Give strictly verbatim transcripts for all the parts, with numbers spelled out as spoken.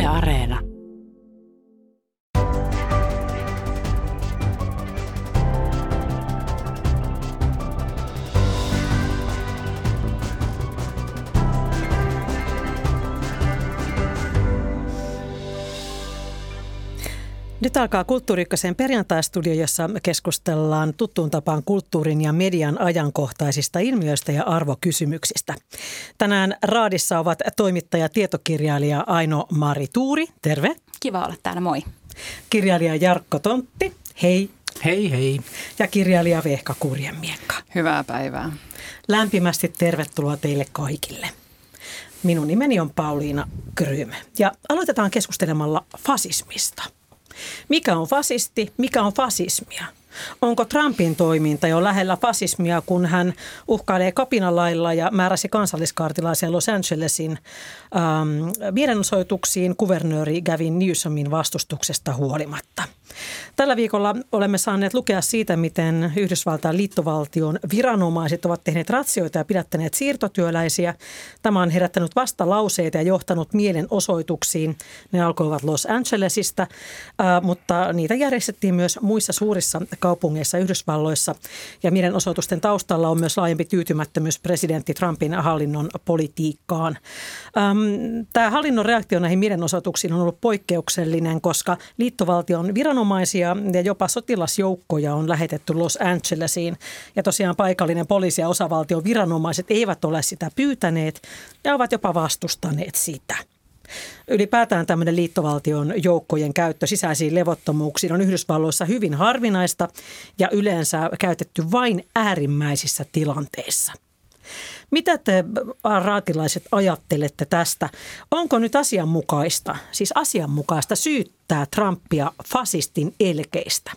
Areena. Nyt alkaa Kulttuuri Ykkösen perjantaistudio, jossa keskustellaan tuttuun tapaan kulttuurin ja median ajankohtaisista ilmiöistä ja arvokysymyksistä. Tänään raadissa ovat toimittaja tietokirjailija Aino-Mari Tuuri. Terve. Kiva olla täällä, moi. Kirjailija Jarkko Tontti. Hei. Hei hei. Ja kirjailija Vehka Kurjenmiekka. Hyvää päivää. Lämpimästi tervetuloa teille kaikille. Minun nimeni on Pauliina Grym ja aloitetaan keskustelemalla fasismista. Mikä on fasisti? Mikä on fasismia? Onko Trumpin toiminta jo lähellä fasismia, kun hän uhkailee kapinalailla ja määräsi kansalliskaartilaisen Los Angelesin ähm, mielenosoituksiin kuvernööri Gavin Newsomin vastustuksesta huolimatta? Tällä viikolla olemme saaneet lukea siitä, miten Yhdysvaltain liittovaltion viranomaiset ovat tehneet ratsioita ja pidättäneet siirtotyöläisiä. Tämä on herättänyt vastalauseita ja johtanut mielenosoituksiin. Ne alkoivat Los Angelesista, äh, mutta niitä järjestettiin myös muissa suurissa kaupungeissa Yhdysvalloissa. Ja mielenosoitusten taustalla on myös laajempi tyytymättömyys presidentti Trumpin hallinnon politiikkaan. Ähm, tämä hallinnon reaktio näihin mielenosoituksiin on ollut poikkeuksellinen, koska liittovaltion viranomaiset ja jopa sotilasjoukkoja on lähetetty Los Angelesiin. Ja tosiaan paikallinen poliisi ja osavaltion viranomaiset eivät ole sitä pyytäneet ja ovat jopa vastustaneet sitä. Ylipäätään tämmöinen liittovaltion joukkojen käyttö sisäisiin levottomuuksiin on Yhdysvalloissa hyvin harvinaista ja yleensä käytetty vain äärimmäisissä tilanteissa. Mitä te, raatilaiset, ajattelette tästä? Onko nyt asianmukaista, siis asianmukaista syyttää Trumpia fasistin elkeistä?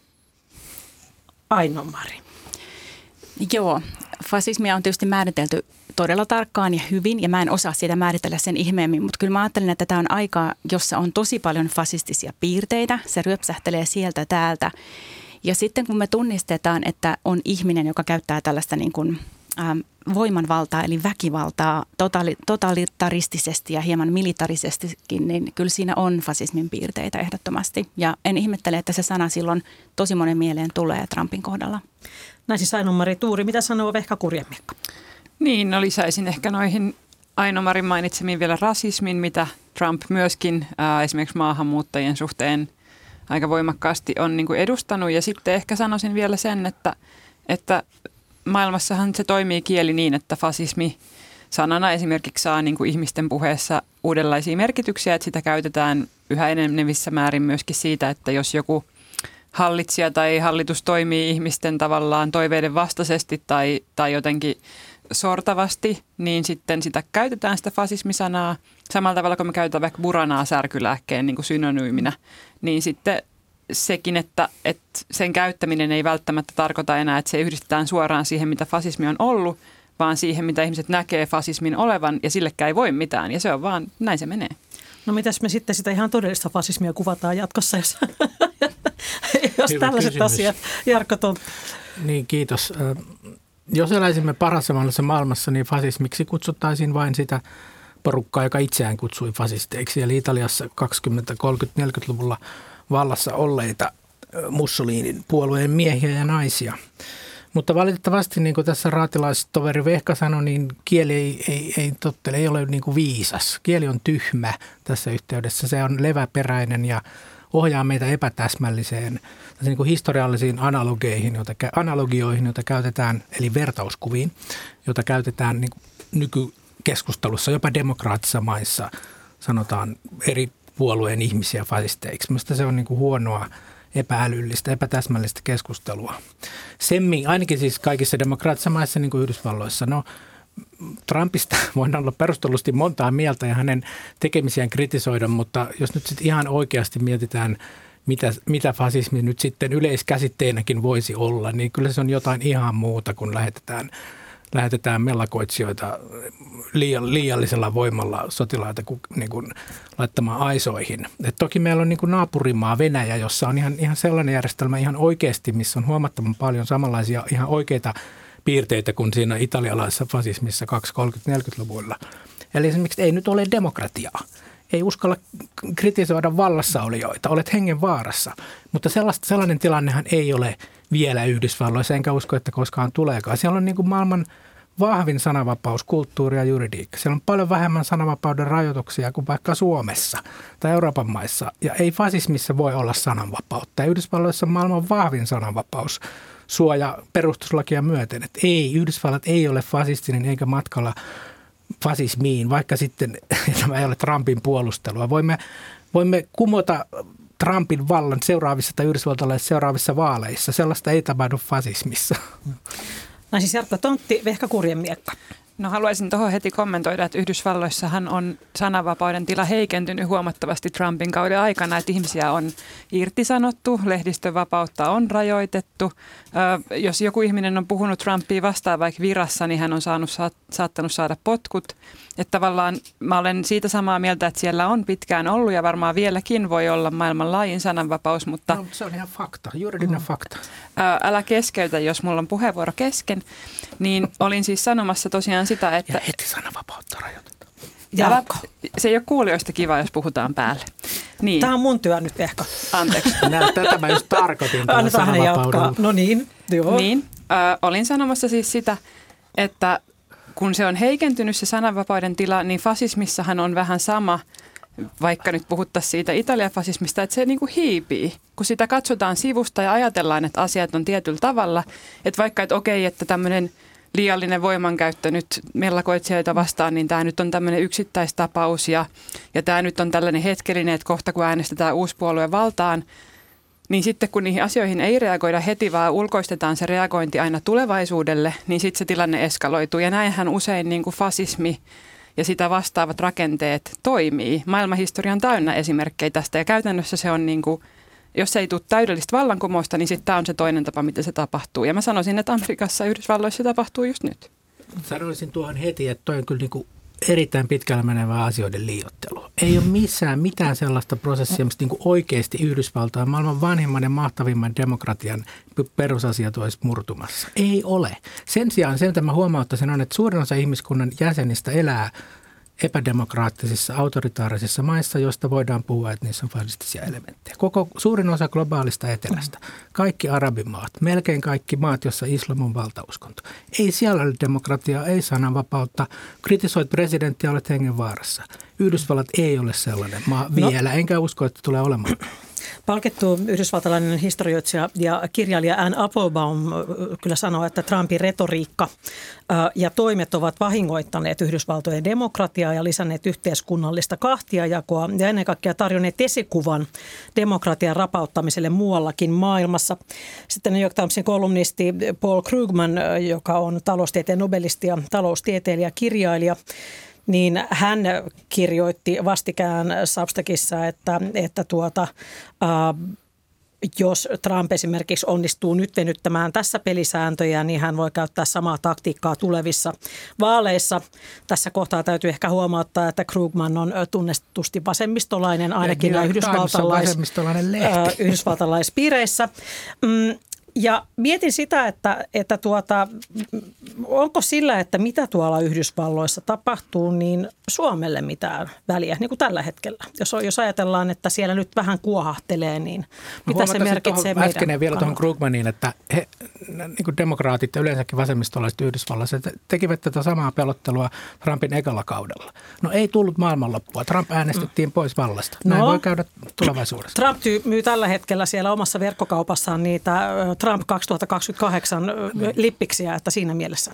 Aino-Mari. Joo, fasismia on tietysti määritelty todella tarkkaan ja hyvin, ja mä en osaa siitä määritellä sen ihmeemmin, mutta kyllä mä ajattelen, että tämä on aikaa, jossa on tosi paljon fasistisia piirteitä. Se ryöpsähtelee sieltä täältä. Ja sitten kun me tunnistetaan, että on ihminen, joka käyttää tällaista niin kuin Ähm, voimanvaltaa eli väkivaltaa totali, totalitaristisesti ja hieman militarisestikin, niin kyllä siinä on fasismin piirteitä ehdottomasti. Ja en ihmettele, että se sana silloin tosi monen mieleen tulee Trumpin kohdalla. Näin siis Aino-Mari Tuuri. Mitä sanoo Vehka Kurjenmiekka? Niin, no lisäisin ehkä noihin Aino-Marin mainitsemiin vielä rasismin, mitä Trump myöskin ää, esimerkiksi maahanmuuttajien suhteen aika voimakkaasti on niin kuin edustanut. Ja sitten ehkä sanoisin vielä sen, että, että maailmassahan se toimii kieli niin, että fasismi sanana esimerkiksi saa niin kuin ihmisten puheessa uudenlaisia merkityksiä, että sitä käytetään yhä enenevissä määrin myöskin siitä, että jos joku hallitsija tai hallitus toimii ihmisten tavallaan toiveiden vastaisesti tai, tai jotenkin sortavasti, niin sitten sitä käytetään sitä fasismisanaa samalla tavalla kuin me käytetään vaikka buranaa särkylääkkeen niin kuin synonyyminä, niin sitten sekin, että, että sen käyttäminen ei välttämättä tarkoita enää, että se yhdistetään suoraan siihen, mitä fasismi on ollut, vaan siihen, mitä ihmiset näkee fasismin olevan, ja sillekään ei voi mitään, ja se on vaan, näin se menee. No mitäs me sitten sitä ihan todellista fasismia kuvataan jatkossa, jos, jos tällaiset kysymys. asiat, Jarkko Tontti. Niin, kiitos. Jos eläisimme parhaassa maailmassa, niin fasismiksi kutsuttaisiin vain sitä porukkaa, joka itseään kutsui fasisteiksi. Eli Italiassa kaksikymmentä-, kolmekymmentä-, neljäkymmentäluvulla vallassa olleita Mussolinin puolueen miehiä ja naisia. Mutta valitettavasti, niin kuin tässä raatilaistoveri Vehka sanoi, niin kieli ei, ei, ei tottele, ei ole niin kuin viisas. Kieli on tyhmä tässä yhteydessä. Se on leväperäinen ja ohjaa meitä epätäsmälliseen niin kuin historiallisiin analogeihin, joita, analogioihin, joita käytetään, eli vertauskuviin, joita käytetään niin kuin nykykeskustelussa, jopa demokraattisissa maissa sanotaan eri puolueen ihmisiä fasisteiksi. Minusta se on niin kuin huonoa, epäälyllistä, epätäsmällistä keskustelua. Semmin, ainakin siis kaikissa demokraattisissa maissa, niin kuin Yhdysvalloissa, no Trumpista voidaan olla perustellusti montaa mieltä ja hänen tekemisiään kritisoida, mutta jos nyt sitten ihan oikeasti mietitään, mitä, mitä fasismi nyt sitten yleiskäsitteenäkin voisi olla, niin kyllä se on jotain ihan muuta, kun lähetetään lähetetään mellakoitsijoita liiallisella voimalla sotilaita niin kuin laittamaan aisoihin. Et toki meillä on niin kuin naapurimaa Venäjä, jossa on ihan, ihan sellainen järjestelmä ihan oikeasti, missä on huomattavan paljon samanlaisia ihan oikeita piirteitä kuin siinä italialaisessa fasismissa kaksikymmentä-, kolmekymmentä-, neljäkymmentäluvuilla. Eli esimerkiksi ei nyt ole demokratiaa. ei uskalla kritisoida vallassaolijoita, olet hengen vaarassa. Mutta sellaista, sellainen tilannehan ei ole vielä Yhdysvalloissa, enkä usko, että koskaan tuleekaan. Siellä on niin kuin maailman vahvin sananvapaus, kulttuuri ja juridiikka. Siellä on paljon vähemmän sananvapauden rajoituksia kuin vaikka Suomessa tai Euroopan maissa. Ja ei fasismissa voi olla sananvapautta. Ja Yhdysvalloissa on maailman vahvin sananvapaus suoja perustuslakia myöten. Että ei, Yhdysvallat ei ole fasistinen eikä matkalla fasismiin, vaikka sitten tämä ei ole Trumpin puolustelua. Voimme, voimme kumota Trumpin vallan seuraavissa tai yhdysvaltalaisissa seuraavissa vaaleissa. Sellaista ei tapahdu fasismissa. Näin siis Jarkko Tontti, Vehka Kurjenmiekka. No haluaisin tuohon heti kommentoida, että Yhdysvalloissahan on sananvapauden tila heikentynyt huomattavasti Trumpin kauden aikana, että ihmisiä on irtisanottu, lehdistönvapautta on rajoitettu. Ö, jos joku ihminen on puhunut Trumpia vastaan vaikka virassa, niin hän on saanut, saattanut saada potkut. Että tavallaan mä olen siitä samaa mieltä, että siellä on pitkään ollut ja varmaan vieläkin voi olla maailman laajin sananvapaus, mutta... No, se on ihan fakta, juridinen mm. fakta. Ä, älä keskeytä, jos mulla on puheenvuoro kesken. Niin olin siis sanomassa tosiaan sitä, että... Ja heti sananvapautta rajoitetaan. Älä, se ei ole kuulijoista kiva, jos puhutaan päälle. Niin. Tämä on mun työ nyt ehkä. Anteeksi. Nää, tätä mä just tarkoitin tällä sananvapaudella. No niin, joo. Niin, äh, olin sanomassa siis sitä, että kun se on heikentynyt se sananvapauden tila, niin fasismissahan on vähän sama, vaikka nyt puhuttaisiin siitä Italian fasismista, että se niin kuin hiipii. Kun sitä katsotaan sivusta ja ajatellaan, että asiat on tietyllä tavalla, että vaikka, että okei, että tämmöinen liiallinen voimankäyttö nyt mellakoitsijoita vastaan, niin tämä nyt on tämmöinen yksittäistapaus ja, ja tämä nyt on tällainen hetkellinen, että kohta kun äänestetään uusi puolue valtaan, niin sitten kun niihin asioihin ei reagoida heti, vaan ulkoistetaan se reagointi aina tulevaisuudelle, niin sitten se tilanne eskaloituu. Ja näinhän usein niin kuin fasismi ja sitä vastaavat rakenteet toimii. Maailmanhistoria on täynnä esimerkkejä tästä ja käytännössä se on niin kuin, jos ei tule täydellistä vallankumousta, niin sitten tämä on se toinen tapa, miten se tapahtuu. Ja mä sanoisin, että Amerikassa ja Yhdysvalloissa se tapahtuu just nyt. Sanoisin tuohon heti, että toi on kyllä niin kuin erittäin pitkällä menevää asioiden liioittelua. Ei ole missään mitään sellaista prosessia, mistä niin kuin oikeasti Yhdysvaltain maailman vanhimman ja mahtavimman demokratian perusasiat olisi murtumassa. Ei ole. Sen sijaan sen, mitä mä huomauttaisin, on, että suurin osa ihmiskunnan jäsenistä elää epädemokraattisissa, autoritaarisissa maissa, joista voidaan puhua, että niissä on fasistisia elementtejä. Koko suurin osa globaalista etelästä, kaikki arabimaat, melkein kaikki maat, joissa islam on valtauskonto. Ei siellä ole demokratiaa, ei sananvapautta. Kritisoit presidenttiä, olet hengenvaarassa. Yhdysvallat ei ole sellainen maa vielä, no. Enkä usko, että tulee olemaan. Palkittu yhdysvaltalainen historioitsija ja kirjailija Ann Applebaum kyllä sanoo, että Trumpin retoriikka ja toimet ovat vahingoittaneet Yhdysvaltojen demokratiaa ja lisänneet yhteiskunnallista kahtiajakoa ja ennen kaikkea tarjonneet esikuvan demokratian rapauttamiselle muuallakin maailmassa. Sitten New York Timesin kolumnisti Paul Krugman, joka on taloustieteen nobelisti ja taloustieteilijä, kirjailija, niin hän kirjoitti vastikään Substackissa, että, että tuota, äh, jos Trump esimerkiksi onnistuu nyt venyttämään tässä pelisääntöjä, niin hän voi käyttää samaa taktiikkaa tulevissa vaaleissa. Tässä kohtaa täytyy ehkä huomauttaa, että Krugman on tunnetusti vasemmistolainen, ainakin ja yhdysvaltalais, vasemmistolainen lehti. Äh, yhdysvaltalaispiireissä. Mm, Ja mietin sitä, että, että tuota, onko sillä, että mitä tuolla Yhdysvalloissa tapahtuu, niin Suomelle mitään väliä, niin kuin tällä hetkellä. Jos, jos ajatellaan, että siellä nyt vähän kuohahtelee, niin mitä se merkitsee meidän äsken vielä tuohon Krugmaniin, että he, niin kuin demokraatit ja yleensäkin vasemmistolaiset Yhdysvalloissa tekivät tätä samaa pelottelua Trumpin ekalla kaudella. No ei tullut maailmanloppua. Trump äänestettiin mm. pois vallasta. Näin no, voi käydä tulevaisuudessa. Trump myy tällä hetkellä siellä omassa verkkokaupassaan niitä Trump kaksituhattakaksikymmentäkahdeksan lippiksiä, että siinä mielessä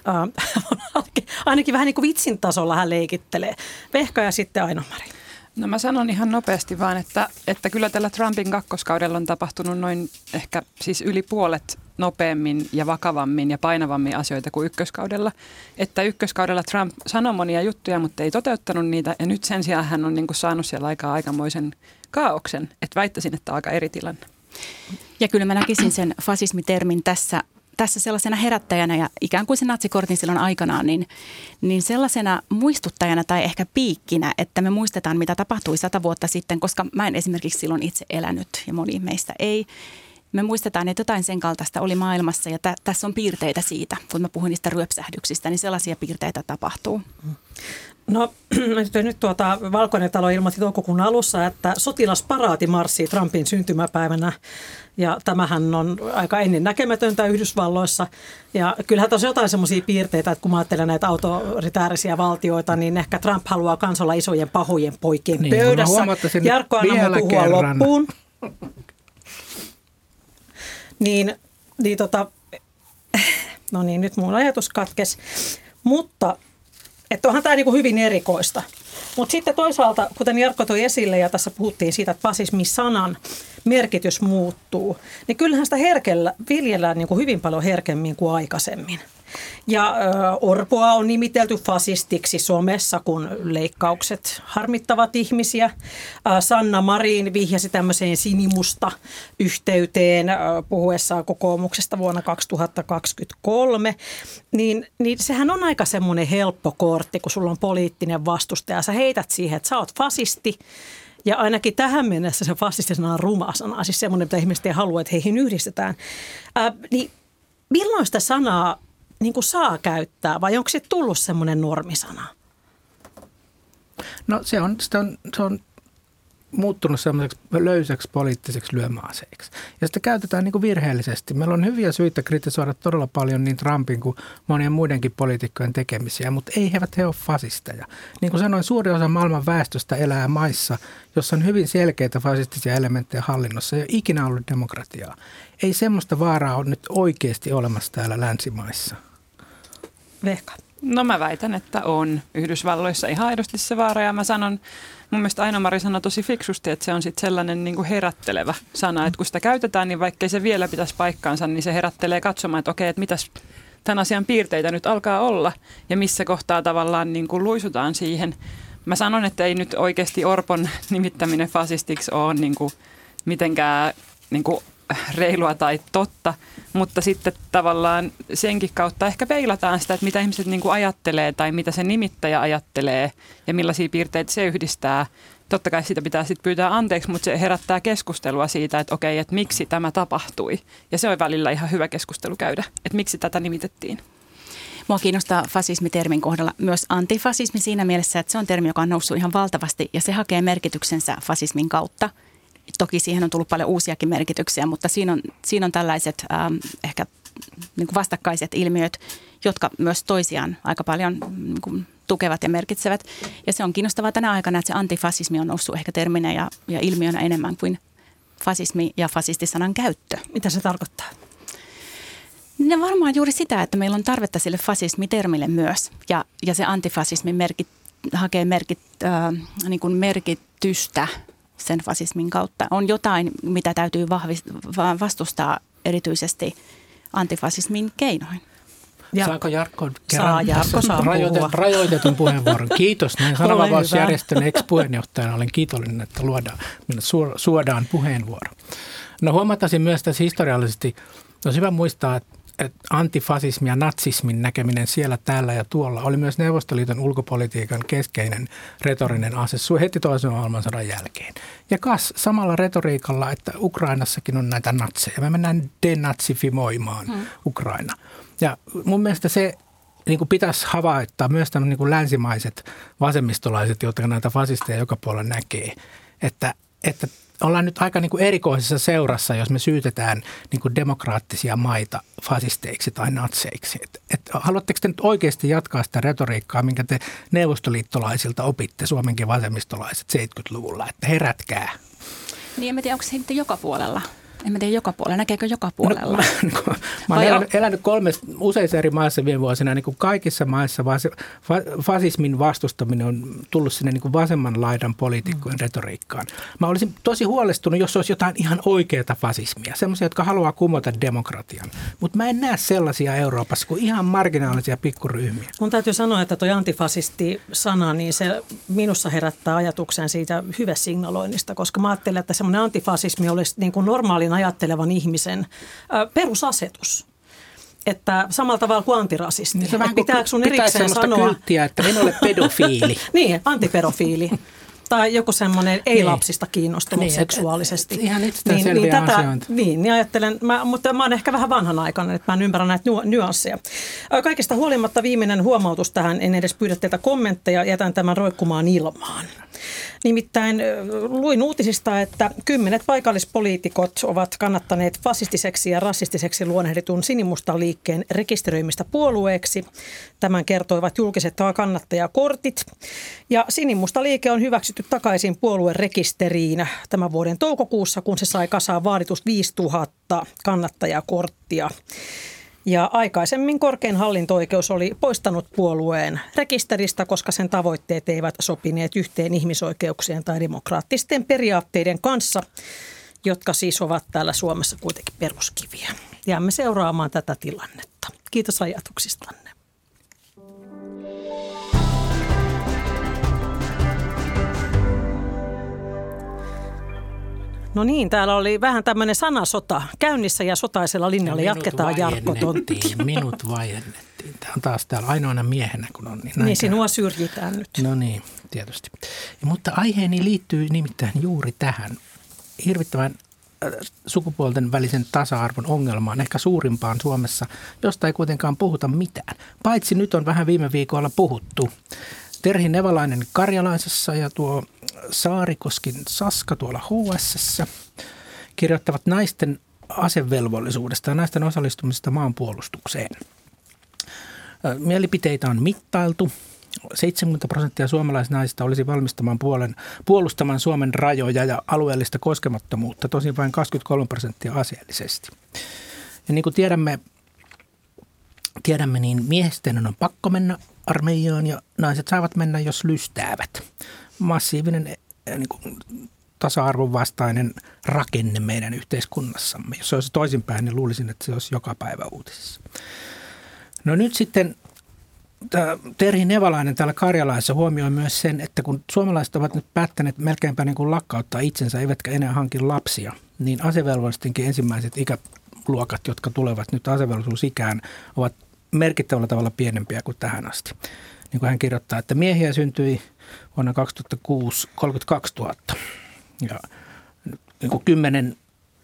äh, ainakin vähän niin kuin vitsin tasolla hän leikittelee. Vehka ja sitten Aino-Mari. No mä sanon ihan nopeasti vaan, että, että kyllä tällä Trumpin kakkoskaudella on tapahtunut noin ehkä siis yli puolet nopeammin ja vakavammin ja painavammin asioita kuin ykköskaudella. Että ykköskaudella Trump sanoi monia juttuja, mutta ei toteuttanut niitä ja nyt sen sijaan hän on niin kuin saanut siellä aikaa aikamoisen kaaoksen. Että väittäisin, että aika eri tilanne. Ja kyllä mä näkisin sen fasismitermin tässä, tässä sellaisena herättäjänä ja ikään kuin se natsikortin silloin aikanaan, niin, niin sellaisena muistuttajana tai ehkä piikkinä, että me muistetaan, mitä tapahtui sata vuotta sitten, koska mä en esimerkiksi silloin itse elänyt ja moni meistä ei. Me muistetaan, että jotain sen kaltaista oli maailmassa ja tä, tässä on piirteitä siitä, kun mä puhun niistä ryöpsähdyksistä, niin sellaisia piirteitä tapahtuu. No nyt tuota, Valkoinen talo ilmoitti toukokuun alussa, että sotilasparaati marssii Trumpin syntymäpäivänä ja tämähän on aika ennennäkemätöntä Yhdysvalloissa ja kyllähän tässä on jotain semmoisia piirteitä, että kun mä ajattelen näitä autoritäärisiä valtioita, niin ehkä Trump haluaa kanssa olla isojen pahojen poikien niin, pöydässä. Jarkko, anna mun puhua kerran loppuun. Niin, niin tota, no niin, nyt mun ajatus katkesi, mutta että onhan tämä niin kuin hyvin erikoista. Mutta sitten toisaalta, kuten Jarkko toi esille ja tässä puhuttiin siitä, että fasismi-sanan merkitys muuttuu, niin kyllähän sitä herkellä, viljellään niin kuin hyvin paljon herkemmin kuin aikaisemmin. Ja ö, Orpoa on nimitelty fasistiksi somessa, kun leikkaukset harmittavat ihmisiä. Ä, Sanna Marin vihjasi tämmöiseen sinimusta yhteyteen ö, puhuessaan kokoomuksesta vuonna kaksituhattakaksikymmentäkolme. Niin, niin sehän on aika semmoinen helppo kortti, kun sulla on poliittinen vastustaja. Sä heität siihen, että sä oot fasisti. Ja ainakin tähän mennessä se fasistisena on ruma sana, siis semmoinen, mitä ihmiset ei halua, että heihin yhdistetään. Ä, niin milloin sitä sanaa niin kuin saa käyttää vai onko se tullut semmoinen normisana? No se on, se on, se on muuttunut semmoiseksi löysäksi poliittiseksi lyömäaseeksi. Ja sitä käytetään niin kuin virheellisesti. Meillä on hyviä syitä kritisoida todella paljon niin Trumpin kuin monien muidenkin poliitikkojen tekemisiä, mutta ei he ole fasisteja. Niin kuin sanoin, suuri osa maailman väestöstä elää maissa, jossa on hyvin selkeitä fasistisia elementtejä hallinnossa. Ei ole ikinä ollut demokratiaa. Ei semmoista vaaraa ole nyt oikeasti olemassa täällä länsimaissa. Vehka. No mä väitän, että on Yhdysvalloissa ihan aidosti se vaara ja mä sanon, mun mielestä Aino-Mari sanoi tosi fiksusti, että se on sitten sellainen niin kuin herättelevä sana, että kun sitä käytetään, niin vaikkei se vielä pitäisi paikkaansa, niin se herättelee katsomaan, että okei, että mitäs tämän asian piirteitä nyt alkaa olla ja missä kohtaa tavallaan niin kuin luisutaan siihen. Mä sanon, että ei nyt oikeasti Orpon nimittäminen fasistiksi ole niin kuin mitenkään niin kuin reilua tai totta, mutta sitten tavallaan senkin kautta ehkä peilataan sitä, että mitä ihmiset niin kuin ajattelee tai mitä se nimittäjä ajattelee ja millaisia piirteitä se yhdistää. Totta kai sitä pitää sitten pyytää anteeksi, mutta se herättää keskustelua siitä, että okei, että miksi tämä tapahtui. Ja se on välillä ihan hyvä keskustelu käydä, että miksi tätä nimitettiin. Mua kiinnostaa fasismitermin kohdalla myös antifasismi siinä mielessä, että se on termi, joka on noussut ihan valtavasti ja se hakee merkityksensä fasismin kautta. Toki siihen on tullut paljon uusiakin merkityksiä, mutta siinä on, siinä on tällaiset ähm, ehkä niin kuin vastakkaiset ilmiöt, jotka myös toisiaan aika paljon niin kuin tukevat ja merkitsevät. Ja se on kiinnostavaa tänä aikana, että se antifasismi on noussut ehkä terminä ja, ja ilmiönä enemmän kuin fasismi ja fasistisanan käyttö. Mitä se tarkoittaa? Ne varmaan juuri sitä, että meillä on tarvetta sille fasismitermille myös ja, ja se antifasismi merkit, hakee merkit, äh, niin kuin merkitystä sen fasismin kautta. On jotain, mitä täytyy vahvist- vastustaa erityisesti antifasismin keinoin. Ja saako Jarkko kerran saa, Jarkko saa rajoitetun, rajoitetun puheenvuoron? Kiitos. Näin sananvapausjärjestön ex-puheenjohtajana olen kiitollinen, että luodaan, minulle suodaan puheenvuoro. No huomattaisin myös tässä historiallisesti, on hyvä muistaa, että että antifasismi ja natsismin näkeminen siellä, täällä ja tuolla oli myös Neuvostoliiton ulkopolitiikan keskeinen retorinen ase heti toisen maailmansodan jälkeen. Ja kas samalla retoriikalla, että Ukrainassakin on näitä natseja. Me mennään denatsifimoimaan hmm. Ukraina. Ja mun mielestä se niin kuin pitäisi havaittaa myös tämän niin kuin länsimaiset vasemmistolaiset, jotka näitä fasisteja joka puolella näkee, että, että ollaan nyt aika niin kuin erikoisessa seurassa, jos me syytetään niin kuin demokraattisia maita fasisteiksi tai natseiksi. Et, et, haluatteko te nyt oikeasti jatkaa sitä retoriikkaa, minkä te neuvostoliittolaisilta opitte, Suomenkin vasemmistolaiset seitsemänkymmentäluvulla, että herätkää? Niin en mä tiedä, onko se sitten joka puolella? En mä tiedä joka puolella. Näkeekö joka puolella? No, mä olen elänyt, elänyt kolmessa useissa eri maissa viime vuosina. Niin kuin kaikissa maissa vas, fa, fasismin vastustaminen on tullut sinne niin kuin vasemman laidan poliitikkojen mm. retoriikkaan. Mä olisin tosi huolestunut, jos olisi jotain ihan oikeaa fasismia. Sellaisia, jotka haluaa kumota demokratian. Mutta mä en näe sellaisia Euroopassa kuin ihan marginaalisia pikkuryhmiä. Mun täytyy sanoa, että toi antifasisti-sana, niin se minussa herättää ajatuksen siitä hyvesignaloinnista, koska mä ajattelen, että semmoinen antifasismi olisi niin kuin normaalin ajattelevan ihmisen ä, perusasetus. Että samalla tavalla kuin antirasisti. Niin se vähän pitääkö sun erikseen semmoista sanoa kylttiä, että en ole pedofiili. Niin, antipedofiili. tai joku semmoinen ei-lapsista kiinnostunut niin, seksuaalisesti. Et, et, ihan itsestäänselviä niin, niin asioita. Niin, niin ajattelen, mä, mutta mä oon ehkä vähän vanhanaikainen, että mä en ymmärrä näitä nyansseja. Kaikista huolimatta viimeinen huomautus tähän, en edes pyydä teiltä kommentteja, jätän tämän roikkumaan ilmaan. Nimittäin luin uutisista, että kymmenet paikallispoliitikot ovat kannattaneet fasistiseksi ja rasistiseksi luonnehditun Sinimustan liikkeen rekisteröimistä puolueeksi. Tämän kertoivat julkiset kannattajakortit. Ja Sinimusta liike on hyväksytty takaisin puolueen rekisteriin tämän vuoden toukokuussa, kun se sai kasaan vaaditut viisituhatta kannattajakorttia. Ja aikaisemmin korkein hallinto-oikeus oli poistanut puolueen rekisteristä, koska sen tavoitteet eivät sopineet yhteen ihmisoikeuksien tai demokraattisten periaatteiden kanssa, jotka siis ovat täällä Suomessa kuitenkin peruskiviä. Jäämme seuraamaan tätä tilannetta. Kiitos ajatuksistanne. No niin, täällä oli vähän tämmöinen sanasota käynnissä ja sotaisella linjalla ja jatketaan Jarkko Tontti. Minut vaiennettiin. Tämä on taas täällä ainoana miehenä, kun on. Niin, niin sinua syrjitään nyt. No niin, tietysti. Ja, mutta aiheeni liittyy nimittäin juuri tähän hirvittävän sukupuolten välisen tasa-arvon ongelmaan, ehkä suurimpaan Suomessa, josta ei kuitenkaan puhuta mitään. Paitsi nyt on vähän viime viikolla puhuttu. Terhi Nevalainen Karjalaisessa ja tuo Saarikoskin Saska tuolla H S:ssä kirjoittavat naisten asevelvollisuudesta ja naisten osallistumisesta maanpuolustukseen. Mielipiteitä on mittailtu. seitsemänkymmentä prosenttia suomalaisnaisista olisi valmistamaan puolen, puolustamaan Suomen rajoja ja alueellista koskemattomuutta, tosin vain kaksikymmentäkolme prosenttia aseellisesti. Ja niin kuin tiedämme, tiedämme, niin miesten on pakko mennä armeijaan ja naiset saavat mennä, jos lystäävät. Massiivinen niin kuin, tasa-arvon vastainen rakenne meidän yhteiskunnassamme. Jos se olisi toisinpäin, niin luulisin, että se olisi joka päivä uutisissa. No nyt sitten Terhi Nevalainen täällä Karjalaisessa huomioi myös sen, että kun suomalaiset ovat nyt päättäneet melkeinpä niin kuin lakkauttaa itsensä, eivätkä enää hanki lapsia, niin asevelvollistenkin ensimmäiset ikäluokat, jotka tulevat nyt asevelvollisuusikään, ovat merkittävällä tavalla pienempiä kuin tähän asti. Niin kuin hän kirjoittaa, että miehiä syntyi vuonna kaksituhattakuusi kolmekymmentäkaksituhatta ja niin kuin kymmenen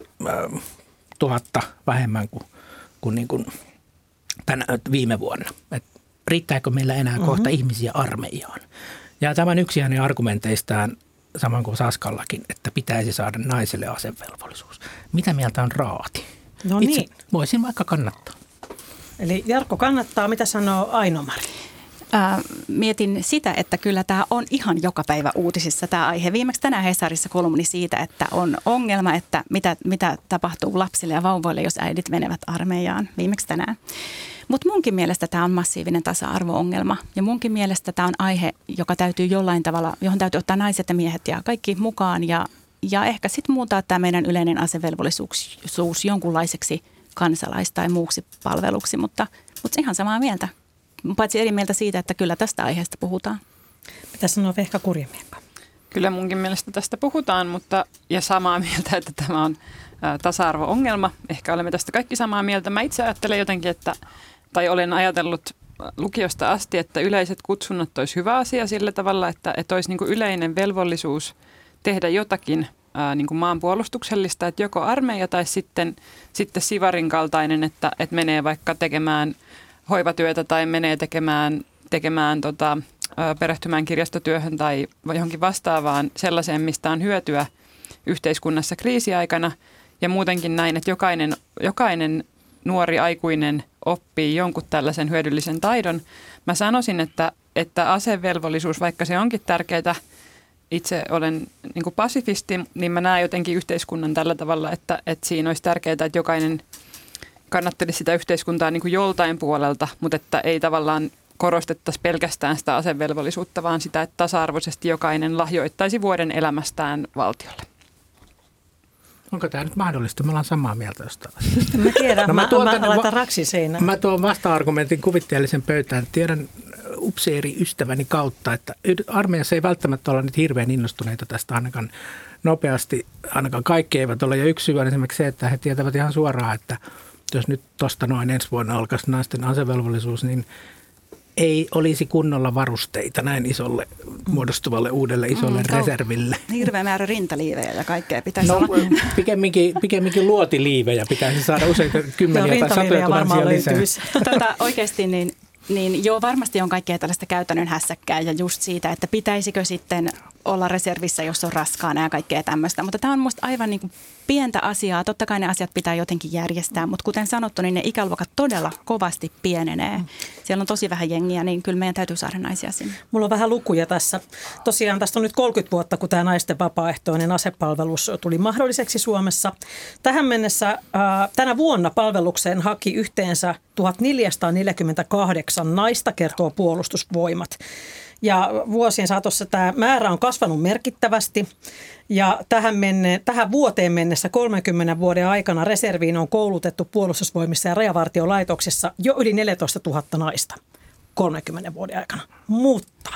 tuhatta vähemmän kuin, kuin, niin kuin tänä, viime vuonna. Et riittääkö meillä enää mm-hmm. kohta ihmisiä armeijaan? Ja tämän yksi hänen argumenteistaan, saman kuin Saskallakin, että pitäisi saada naiselle asevelvollisuus. Mitä mieltä on Raati? No Itse niin. voisin vaikka kannattaa. Eli Jarkko kannattaa. Mitä sanoo Aino-Mari? Ää, mietin sitä, että kyllä tämä on ihan joka päivä uutisissa tämä aihe. Viimeksi tänään Hesarissa kolumni siitä, että on ongelma, että mitä, mitä tapahtuu lapsille ja vauvoille, jos äidit menevät armeijaan. Viimeksi tänään. Mutta munkin mielestä tämä on massiivinen tasa-arvo-ongelma ja munkin mielestä tämä on aihe, joka täytyy jollain tavalla, johon täytyy ottaa naiset ja miehet ja kaikki mukaan ja, ja ehkä sitten muuttaa tämä meidän yleinen asevelvollisuus jonkunlaiseksi kansalais- tai muuksi palveluksi, mutta, mutta ihan samaa mieltä. Paitsi eri mieltä siitä, että kyllä tästä aiheesta puhutaan. Mitä sanoo Vehka Kurjamiekka? Kyllä munkin mielestä tästä puhutaan, mutta ja samaa mieltä, että tämä on ä, tasa-arvo-ongelma. Ehkä olemme tästä kaikki samaa mieltä. Mä itse ajattelen jotenkin, että, tai olen ajatellut lukiosta asti, että yleiset kutsunnat olisi hyvä asia sillä tavalla, että, että olisi niin kuin yleinen velvollisuus tehdä jotakin ää, niin kuin maanpuolustuksellista, että joko armeija tai sitten, sitten Sivarin kaltainen, että, että menee vaikka tekemään hoivatyötä tai menee tekemään, tekemään tota, perehtymään kirjastotyöhön tai johonkin vastaavaan sellaiseen, mistä on hyötyä yhteiskunnassa kriisiaikana. Ja muutenkin näin, että jokainen, jokainen nuori aikuinen oppii jonkun tällaisen hyödyllisen taidon. Mä sanoisin, että, että asevelvollisuus, vaikka se onkin tärkeää, itse olen niin kuin pasifisti, niin mä näen jotenkin yhteiskunnan tällä tavalla, että, että siinä olisi tärkeää, että jokainen kannattelisi sitä yhteiskuntaa niin kuin joltain puolelta, mutta että ei tavallaan korostettaisi pelkästään sitä asevelvollisuutta, vaan sitä, että tasa-arvoisesti jokainen lahjoittaisi vuoden elämästään valtiolle. Onko tämä nyt mahdollista? Me ollaan samaa mieltä jostain. Mä tiedän, no, mä, mä, mä laitan va- raksi seinään. Mä tuon vasta-argumentin kuvitteellisen pöytään. Tiedän upseeri-ystäväni kautta, että armeijassa ei välttämättä olla nyt hirveän innostuneita tästä ainakaan nopeasti. Ainakaan kaikki eivät ole. Ja yksi syy on esimerkiksi se, että he tietävät ihan suoraan, että jos nyt tuosta noin ensi vuonna alkaisi naisten asevelvollisuus, niin ei olisi kunnolla varusteita näin isolle muodostuvalle uudelle isolle mm, reserville. Hirveä määrä rintaliivejä ja kaikkea pitäisi no, olla. Pikemminkin, pikemminkin luotiliivejä pitäisi saada useita kymmeniä tai satoja tuhansia lisää. Tota, oikeasti niin, niin joo, varmasti on kaikkea tällaista käytännön hässäkkää ja just siitä, että pitäisikö sitten olla reservissä, jos on raskaana ja kaikkea tämmöistä. Mutta tämä on musta aivan niin kuin pientä asiaa. Totta kai ne asiat pitää jotenkin järjestää, mutta kuten sanottu, niin ne ikäluokat todella kovasti pienenee. Mm. Siellä on tosi vähän jengiä, niin kyllä meidän täytyy saada naisia sinne. Mulla on vähän lukuja tässä. Tosiaan tästä on nyt kolmekymmentä vuotta, kun tämä naisten vapaaehtoinen asepalvelus tuli mahdolliseksi Suomessa. Tähän mennessä äh, tänä vuonna palvelukseen haki yhteensä tuhatneljäsataaneljäkymmentäkahdeksan naista, kertoo Puolustusvoimat. Ja vuosien saatossa tämä määrä on kasvanut merkittävästi ja tähän, menne, tähän vuoteen mennessä kolmenkymmenen vuoden aikana reserviin on koulutettu Puolustusvoimissa ja Rajavartiolaitoksessa jo yli neljätoistatuhatta naista kolmenkymmenen vuoden aikana. Mutta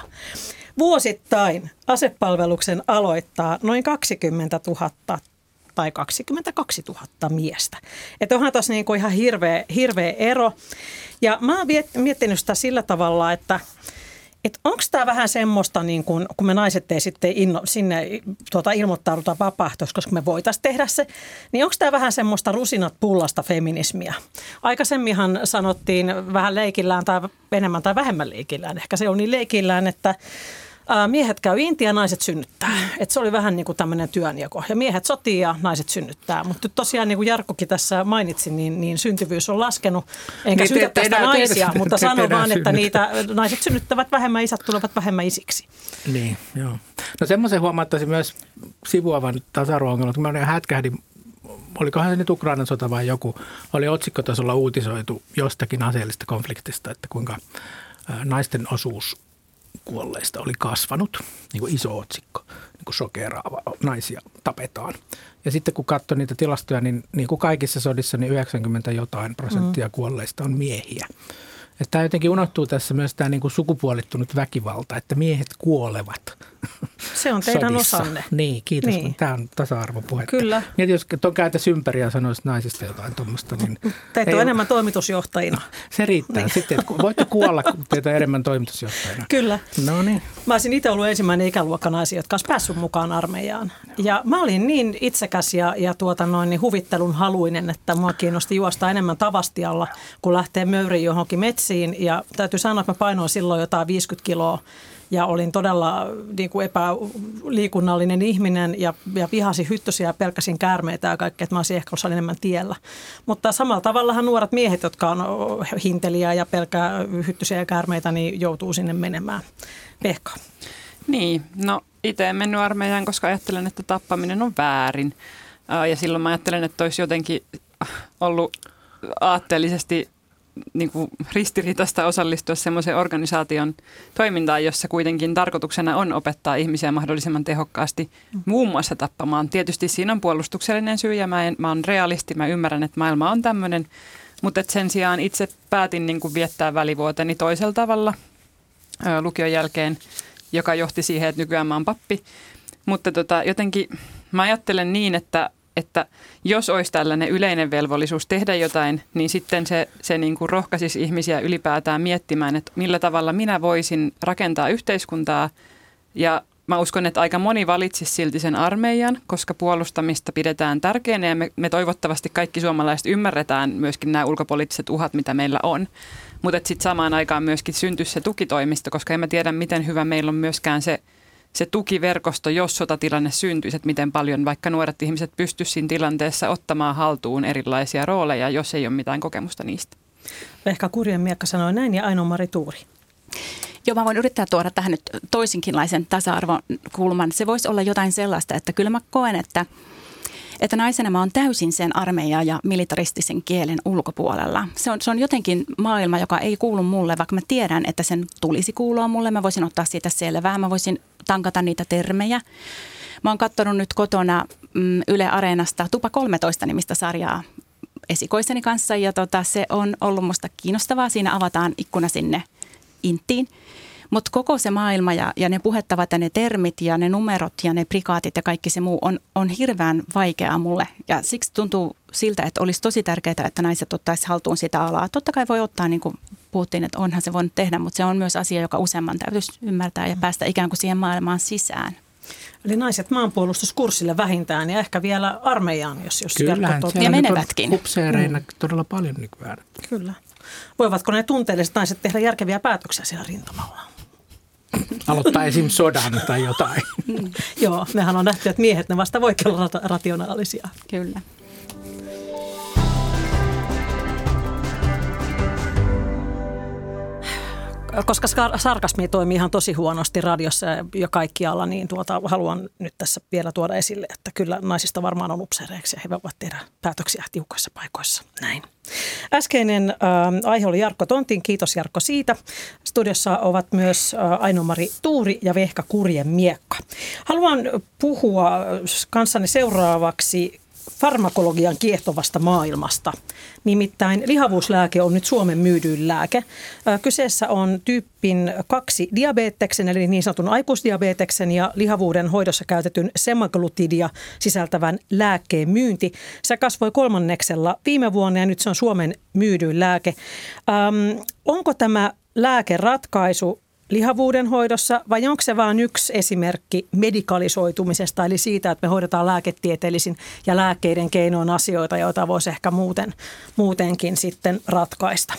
vuosittain asepalveluksen aloittaa noin kaksikymmentätuhatta tai kaksikymmentäkaksituhatta miestä. Että onhan tässä niin kuin ihan hirveä, hirveä ero. Ja mä oon miettinyt sitä sillä tavalla, että Että onko tämä vähän semmoista, niin kun, kun me naiset ei sitten inno, sinne tuota, ilmoittaudutaan vapaaehtoisesti, koska me voitaisiin tehdä se, niin onko tämä vähän semmoista rusinat pullasta feminismiä? Aikaisemminhan sanottiin vähän leikillään tai enemmän tai vähemmän leikillään. Ehkä se on niin leikillään, että ää, miehet käy intiin ja naiset synnyttää. Että se oli vähän niin kuin tämmöinen työnjako. Ja miehet sotii ja naiset synnyttää. Mutta tosiaan niin kuin Jarkkokin tässä mainitsi, niin, niin syntyvyys on laskenut. Enkä syytä tästä naisia, te, mutta sanon vaan, että niitä naiset synnyttävät vähemmän, isät tulevat vähemmän isiksi. Niin, joo. No semmoisen huomauttaisin myös sivuavan tasa-arvo-ongelman, kun mä hätkähdin, olikohan se nyt Ukrainan sota vai joku, oli otsikkotasolla uutisoitu jostakin aseellisesta konfliktista, että kuinka naisten osuus kuolleista oli kasvanut, niin kuin iso otsikko, niin kuin shokeraava, naisia tapetaan. Ja sitten kun katsoi niitä tilastoja, niin, niin kuin kaikissa sodissa, niin yhdeksänkymmentä jotain prosenttia mm. kuolleista on miehiä. Ja tämä jotenkin unohtuu tässä myös tämä niin kuin sukupuolittunut väkivalta, että miehet kuolevat. Se on teidän sodissa. Osanne. Niin, kiitos. Niin. Tämä on tasa-arvopuhetta. Kyllä. Mieti, jos tuon käytäisi ympäri ja sanoisi naisista jotain tuommoista. Niin teitä on enemmän toimitusjohtajina. Se riittää. Niin. Sitten, että voitte kuolla, kun teitä on enemmän toimitusjohtajina. Kyllä. No niin. Mä olisin itse ollut ensimmäinen ikäluokkanaisia, jotka olisi päässyt mukaan armeijaan. Ja mä olin niin itsekäs ja, ja tuota noin, niin huvittelun haluinen, että mua kiinnosti juosta enemmän tavastialla, kun lähtee möyriin johonkin metsiin. Ja täytyy sanoa, että mä painoin silloin jotain viisikymmentä kiloa. Ja olin todella niin kuin epäliikunnallinen ihminen ja, ja vihasin hyttösiä ja pelkäsin käärmeitä ja kaikkea, että mä olisin ehkä ollut enemmän tiellä. Mutta samalla tavallahan nuoret miehet, jotka on hinteliä ja pelkää hyttösiä ja käärmeitä, niin joutuu sinne menemään. Pekka. Niin, no itse en mennyt armeijaan, koska ajattelen, että tappaminen on väärin. Ja silloin mä ajattelen, että olisi jotenkin ollut aatteellisesti niin kuin ristiriitaista osallistua semmoisen organisaation toimintaan, jossa kuitenkin tarkoituksena on opettaa ihmisiä mahdollisimman tehokkaasti muun muassa tappamaan. Tietysti siinä on puolustuksellinen syy ja mä, en, mä oon realisti, mä ymmärrän, että maailma on tämmöinen, mutta et sen sijaan itse päätin niin kuin viettää välivuoteni toisella tavalla ää, lukion jälkeen, joka johti siihen, että nykyään mä oon pappi. Mutta tota, jotenkin mä ajattelen niin, että että jos olisi tällainen yleinen velvollisuus tehdä jotain, niin sitten se, se niin kuin rohkaisisi ihmisiä ylipäätään miettimään, että millä tavalla minä voisin rakentaa yhteiskuntaa. Ja mä uskon, että aika moni valitsisi silti sen armeijan, koska puolustamista pidetään tärkeänä ja me, me toivottavasti kaikki suomalaiset ymmärretään myöskin nämä ulkopoliittiset uhat, mitä meillä on. Mutta sitten samaan aikaan myöskin syntyisi se tukitoimisto, koska en mä tiedä, miten hyvä meillä on myöskään se se tukiverkosto, jos sotatilanne syntyisi, että miten paljon vaikka nuoret ihmiset pystyisivät siinä tilanteessa ottamaan haltuun erilaisia rooleja, jos ei ole mitään kokemusta niistä. Vehka Kurjenmiekka sanoi näin ja Aino-Mari Tuuri. Joo, mä voin yrittää tuoda tähän nyt toisinkinlaisen tasa-arvon kulman. Se voisi olla jotain sellaista, että kyllä mä koen, että että naisena mä oon täysin sen armeijan ja militaristisen kielen ulkopuolella. Se on, se on jotenkin maailma, joka ei kuulu mulle, vaikka mä tiedän, että sen tulisi kuulua mulle. Mä voisin ottaa siitä selvää, mä voisin tankata niitä termejä. Mä oon katsonut nyt kotona mm, Yle Areenasta Tupa kolmetoista nimistä sarjaa esikoiseni kanssa ja tota, se on ollut musta kiinnostavaa. Siinä avataan ikkuna sinne inttiin. Mutta koko se maailma ja, ja ne puhettavat ja ne termit ja ne numerot ja ne prikaatit ja kaikki se muu on, on hirveän vaikeaa mulle. Ja siksi tuntuu siltä, että olisi tosi tärkeää, että naiset ottaisi haltuun sitä alaa. Totta kai voi ottaa niin kuin puhuttiin, että onhan se voinut tehdä, mutta se on myös asia, joka useamman täytyisi ymmärtää ja päästä ikään kuin siihen maailmaan sisään. Eli naiset maanpuolustuskurssille vähintään ja ehkä vielä armeijaan, jos, jos Kyllähän ja menevätkin. Hupseereina mm. todella paljon nykyään. Kyllä. Voivatko ne tunteelliset naiset tehdä järkeviä päätöksiä siellä rintamalla? Aloittaa esim. Sodan tai jotain. Mm. Joo, mehän on nähty, että miehet ne vasta voivat olla rationaalisia. Kyllä. Koska sarkasmi toimii ihan tosi huonosti radiossa ja kaikkialla, niin tuota, haluan nyt tässä vielä tuoda esille, että kyllä naisista varmaan on upseereiksi ja he voivat tehdä päätöksiä tiukoissa paikoissa. Näin. Äskeinen äh, aihe oli Jarkko Tontin. Kiitos Jarkko siitä. Studiossa ovat myös äh, Aino-Mari Tuuri ja Vehka Kurjenmiekka. Haluan puhua kanssani seuraavaksi farmakologian kiehtovasta maailmasta. Nimittäin lihavuuslääke on nyt Suomen myydyin lääke. Kyseessä on tyypin kaksi diabeteksen, eli niin sanotun aikuisdiabeteksen ja lihavuuden hoidossa käytetyn semaglutidia sisältävän lääkkeen myynti. Se kasvoi kolmanneksella viime vuonna ja nyt se on Suomen myydyin lääke. Ähm, onko tämä lääke ratkaisu lihavuuden hoidossa vai onko se vain yksi esimerkki medikalisoitumisesta, eli siitä, että me hoidetaan lääketieteellisin ja lääkkeiden keinoin asioita, joita voisi ehkä muuten, muutenkin sitten ratkaista?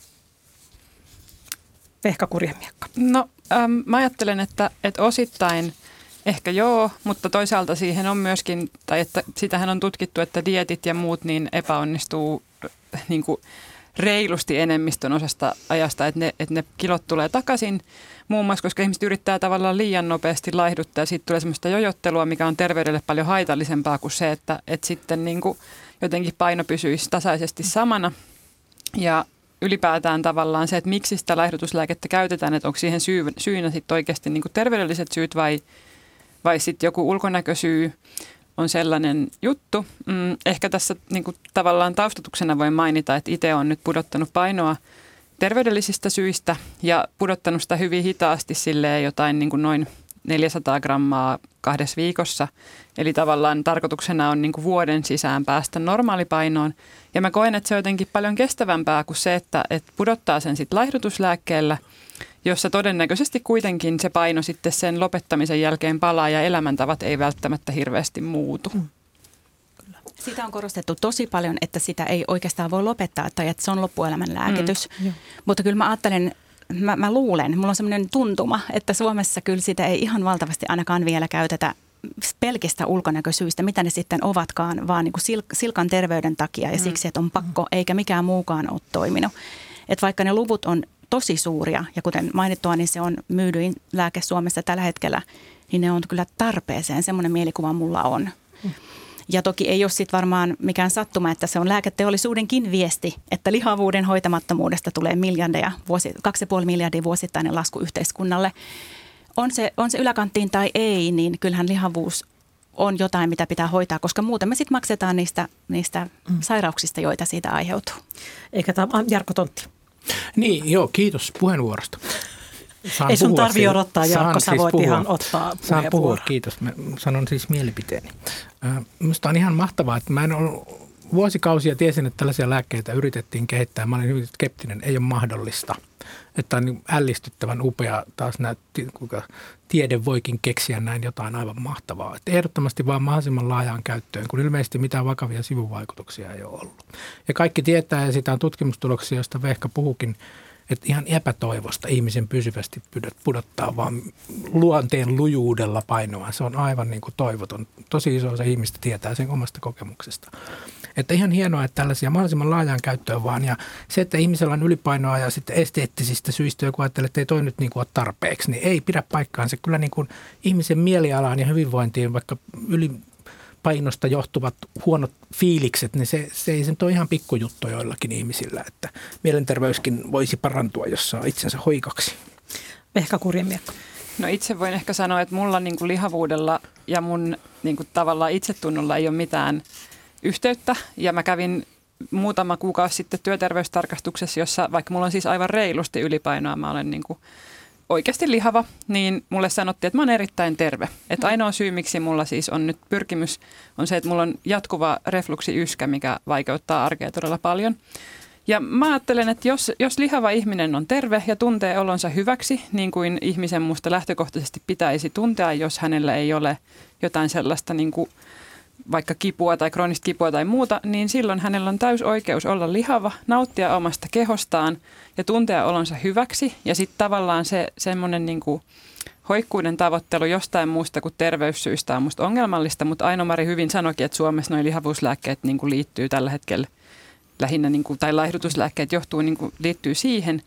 Vehka Kurjenmiekka. No ähm, mä ajattelen, että, että osittain ehkä joo, mutta toisaalta siihen on myöskin, tai että sitähän on tutkittu, että dietit ja muut niin epäonnistuu niin kuin reilusti enemmistön osasta ajasta, että ne, että ne kilot tulee takaisin, muun muassa koska ihmiset yrittää tavallaan liian nopeasti laihduttaa ja siitä tulee semmoista jojottelua, mikä on terveydelle paljon haitallisempaa kuin se, että, että sitten niin kuin jotenkin paino pysyisi tasaisesti samana ja ylipäätään tavallaan se, että miksi sitä laihdutuslääkettä käytetään, että onko siihen syy, syynä sitten oikeasti niin kuin terveydelliset syyt vai, vai sitten joku ulkonäkösyy, on sellainen juttu. Mm, ehkä tässä niin kuin tavallaan taustatuksena voi mainita, että itse olen nyt pudottanut painoa terveydellisistä syistä ja pudottanut sitä hyvin hitaasti silleen jotain niin kuin noin neljäsataa grammaa kahdessa viikossa. Eli tavallaan tarkoituksena on niin kuin vuoden sisään päästä normaalipainoon. Ja mä koen, että se on jotenkin paljon kestävämpää kuin se, että, että pudottaa sen sitten laihdutuslääkkeellä, jossa todennäköisesti kuitenkin se paino sitten sen lopettamisen jälkeen palaa ja elämäntavat ei välttämättä hirveästi muutu. Mm. Sitä on korostettu tosi paljon, että sitä ei oikeastaan voi lopettaa tai että se on loppuelämän lääkitys. Mm. Mutta kyllä mä ajattelen, mä, mä luulen, mulla on sellainen tuntuma, että Suomessa kyllä sitä ei ihan valtavasti ainakaan vielä käytetä pelkistä ulkonäkösyistä, mitä ne sitten ovatkaan, vaan niin kuin sil, silkan terveyden takia ja mm. siksi, että on pakko eikä mikään muukaan ole toiminut. Että vaikka ne luvut on tosi suuria ja kuten mainittua, niin se on myydyin lääke Suomessa tällä hetkellä, niin ne on kyllä tarpeeseen. Semmoinen mielikuva mulla on. Mm. Ja toki ei ole sitten varmaan mikään sattuma, että se on lääketeollisuudenkin viesti, että lihavuuden hoitamattomuudesta tulee miljardeja, vuosi, kaksi ja puoli miljardia vuosittainen lasku yhteiskunnalle. On se, on se yläkanttiin tai ei, niin kyllähän lihavuus on jotain, mitä pitää hoitaa, koska muuten me sitten maksetaan niistä, niistä mm. sairauksista, joita siitä aiheutuu. Eikä tämä Jarkko Tontti. Niin, joo, kiitos puheenvuorosta. Saan ei sun tarvitse siitä. odottaa, Jarkko, sä siis voit puhua. ihan ottaa Saan puhua, kiitos. Mä sanon siis mielipiteeni. Minusta on ihan mahtavaa, että mä en ole vuosikausia tiesin, että tällaisia lääkkeitä yritettiin kehittää. Mä olin hyvin skeptinen, ei ole mahdollista. Että on niin ällistyttävän upea taas näytti, kuinka tiede voikin keksiä näin jotain aivan mahtavaa. Että ehdottomasti vaan mahdollisimman laajaan käyttöön, kun ilmeisesti mitään vakavia sivuvaikutuksia ei ole ollut. Ja kaikki tietää, ja sitä on tutkimustuloksia, joista Vehka puhukin, että ihan epätoivosta ihmisen pysyvästi pudottaa vaan luonteen lujuudella painoa. Se on aivan niin kuin toivoton. Tosi iso osa ihmistä tietää sen omasta kokemuksesta. Että ihan hienoa, että tällaisia mahdollisimman laajaan käyttöön vaan. Ja se, että ihmisellä on ylipainoa ja sitten esteettisistä syistä joku ajattelee, että ei toi nyt niin kuin ole tarpeeksi, niin ei pidä paikkaansa. Kyllä niin kuin ihmisen mielialaan ja hyvinvointiin, vaikka ylipainosta johtuvat huonot fiilikset, niin se, se ei se ole ihan pikkujuttu joillakin ihmisillä, että mielenterveyskin voisi parantua, jos saa itsensä hoikaksi. Vehka Kurjenmiekka. No itse voin ehkä sanoa, että mulla niin kuin lihavuudella ja mun niin kuin tavallaan itsetunnolla ei ole mitään yhteyttä. Ja mä kävin muutama kuukausi sitten työterveystarkastuksessa, jossa vaikka mulla on siis aivan reilusti ylipainoa, mä olen niin kuin oikeasti lihava, niin mulle sanottiin, että mä oon erittäin terve. Että ainoa syy, miksi mulla siis on nyt pyrkimys, on se, että mulla on jatkuva refluksiyskä, mikä vaikeuttaa arkea todella paljon. Ja mä ajattelen, että jos, jos lihava ihminen on terve ja tuntee olonsa hyväksi, niin kuin ihmisen musta lähtökohtaisesti pitäisi tuntea, jos hänellä ei ole jotain sellaista niin kuin vaikka kipua tai kroonista kipua tai muuta, niin silloin hänellä on täys oikeus olla lihava, nauttia omasta kehostaan ja tuntea olonsa hyväksi. Ja sitten tavallaan se semmoinen niin kuin hoikkuuden tavoittelu jostain muusta kuin terveyssyistä on musta ongelmallista, mutta Aino-Mari hyvin sanoikin, että Suomessa nuo lihavuuslääkkeet niin kuin liittyy tällä hetkellä lähinnä, niin kuin, tai laihdutuslääkkeet johtuu, niin kuin, liittyy siihen.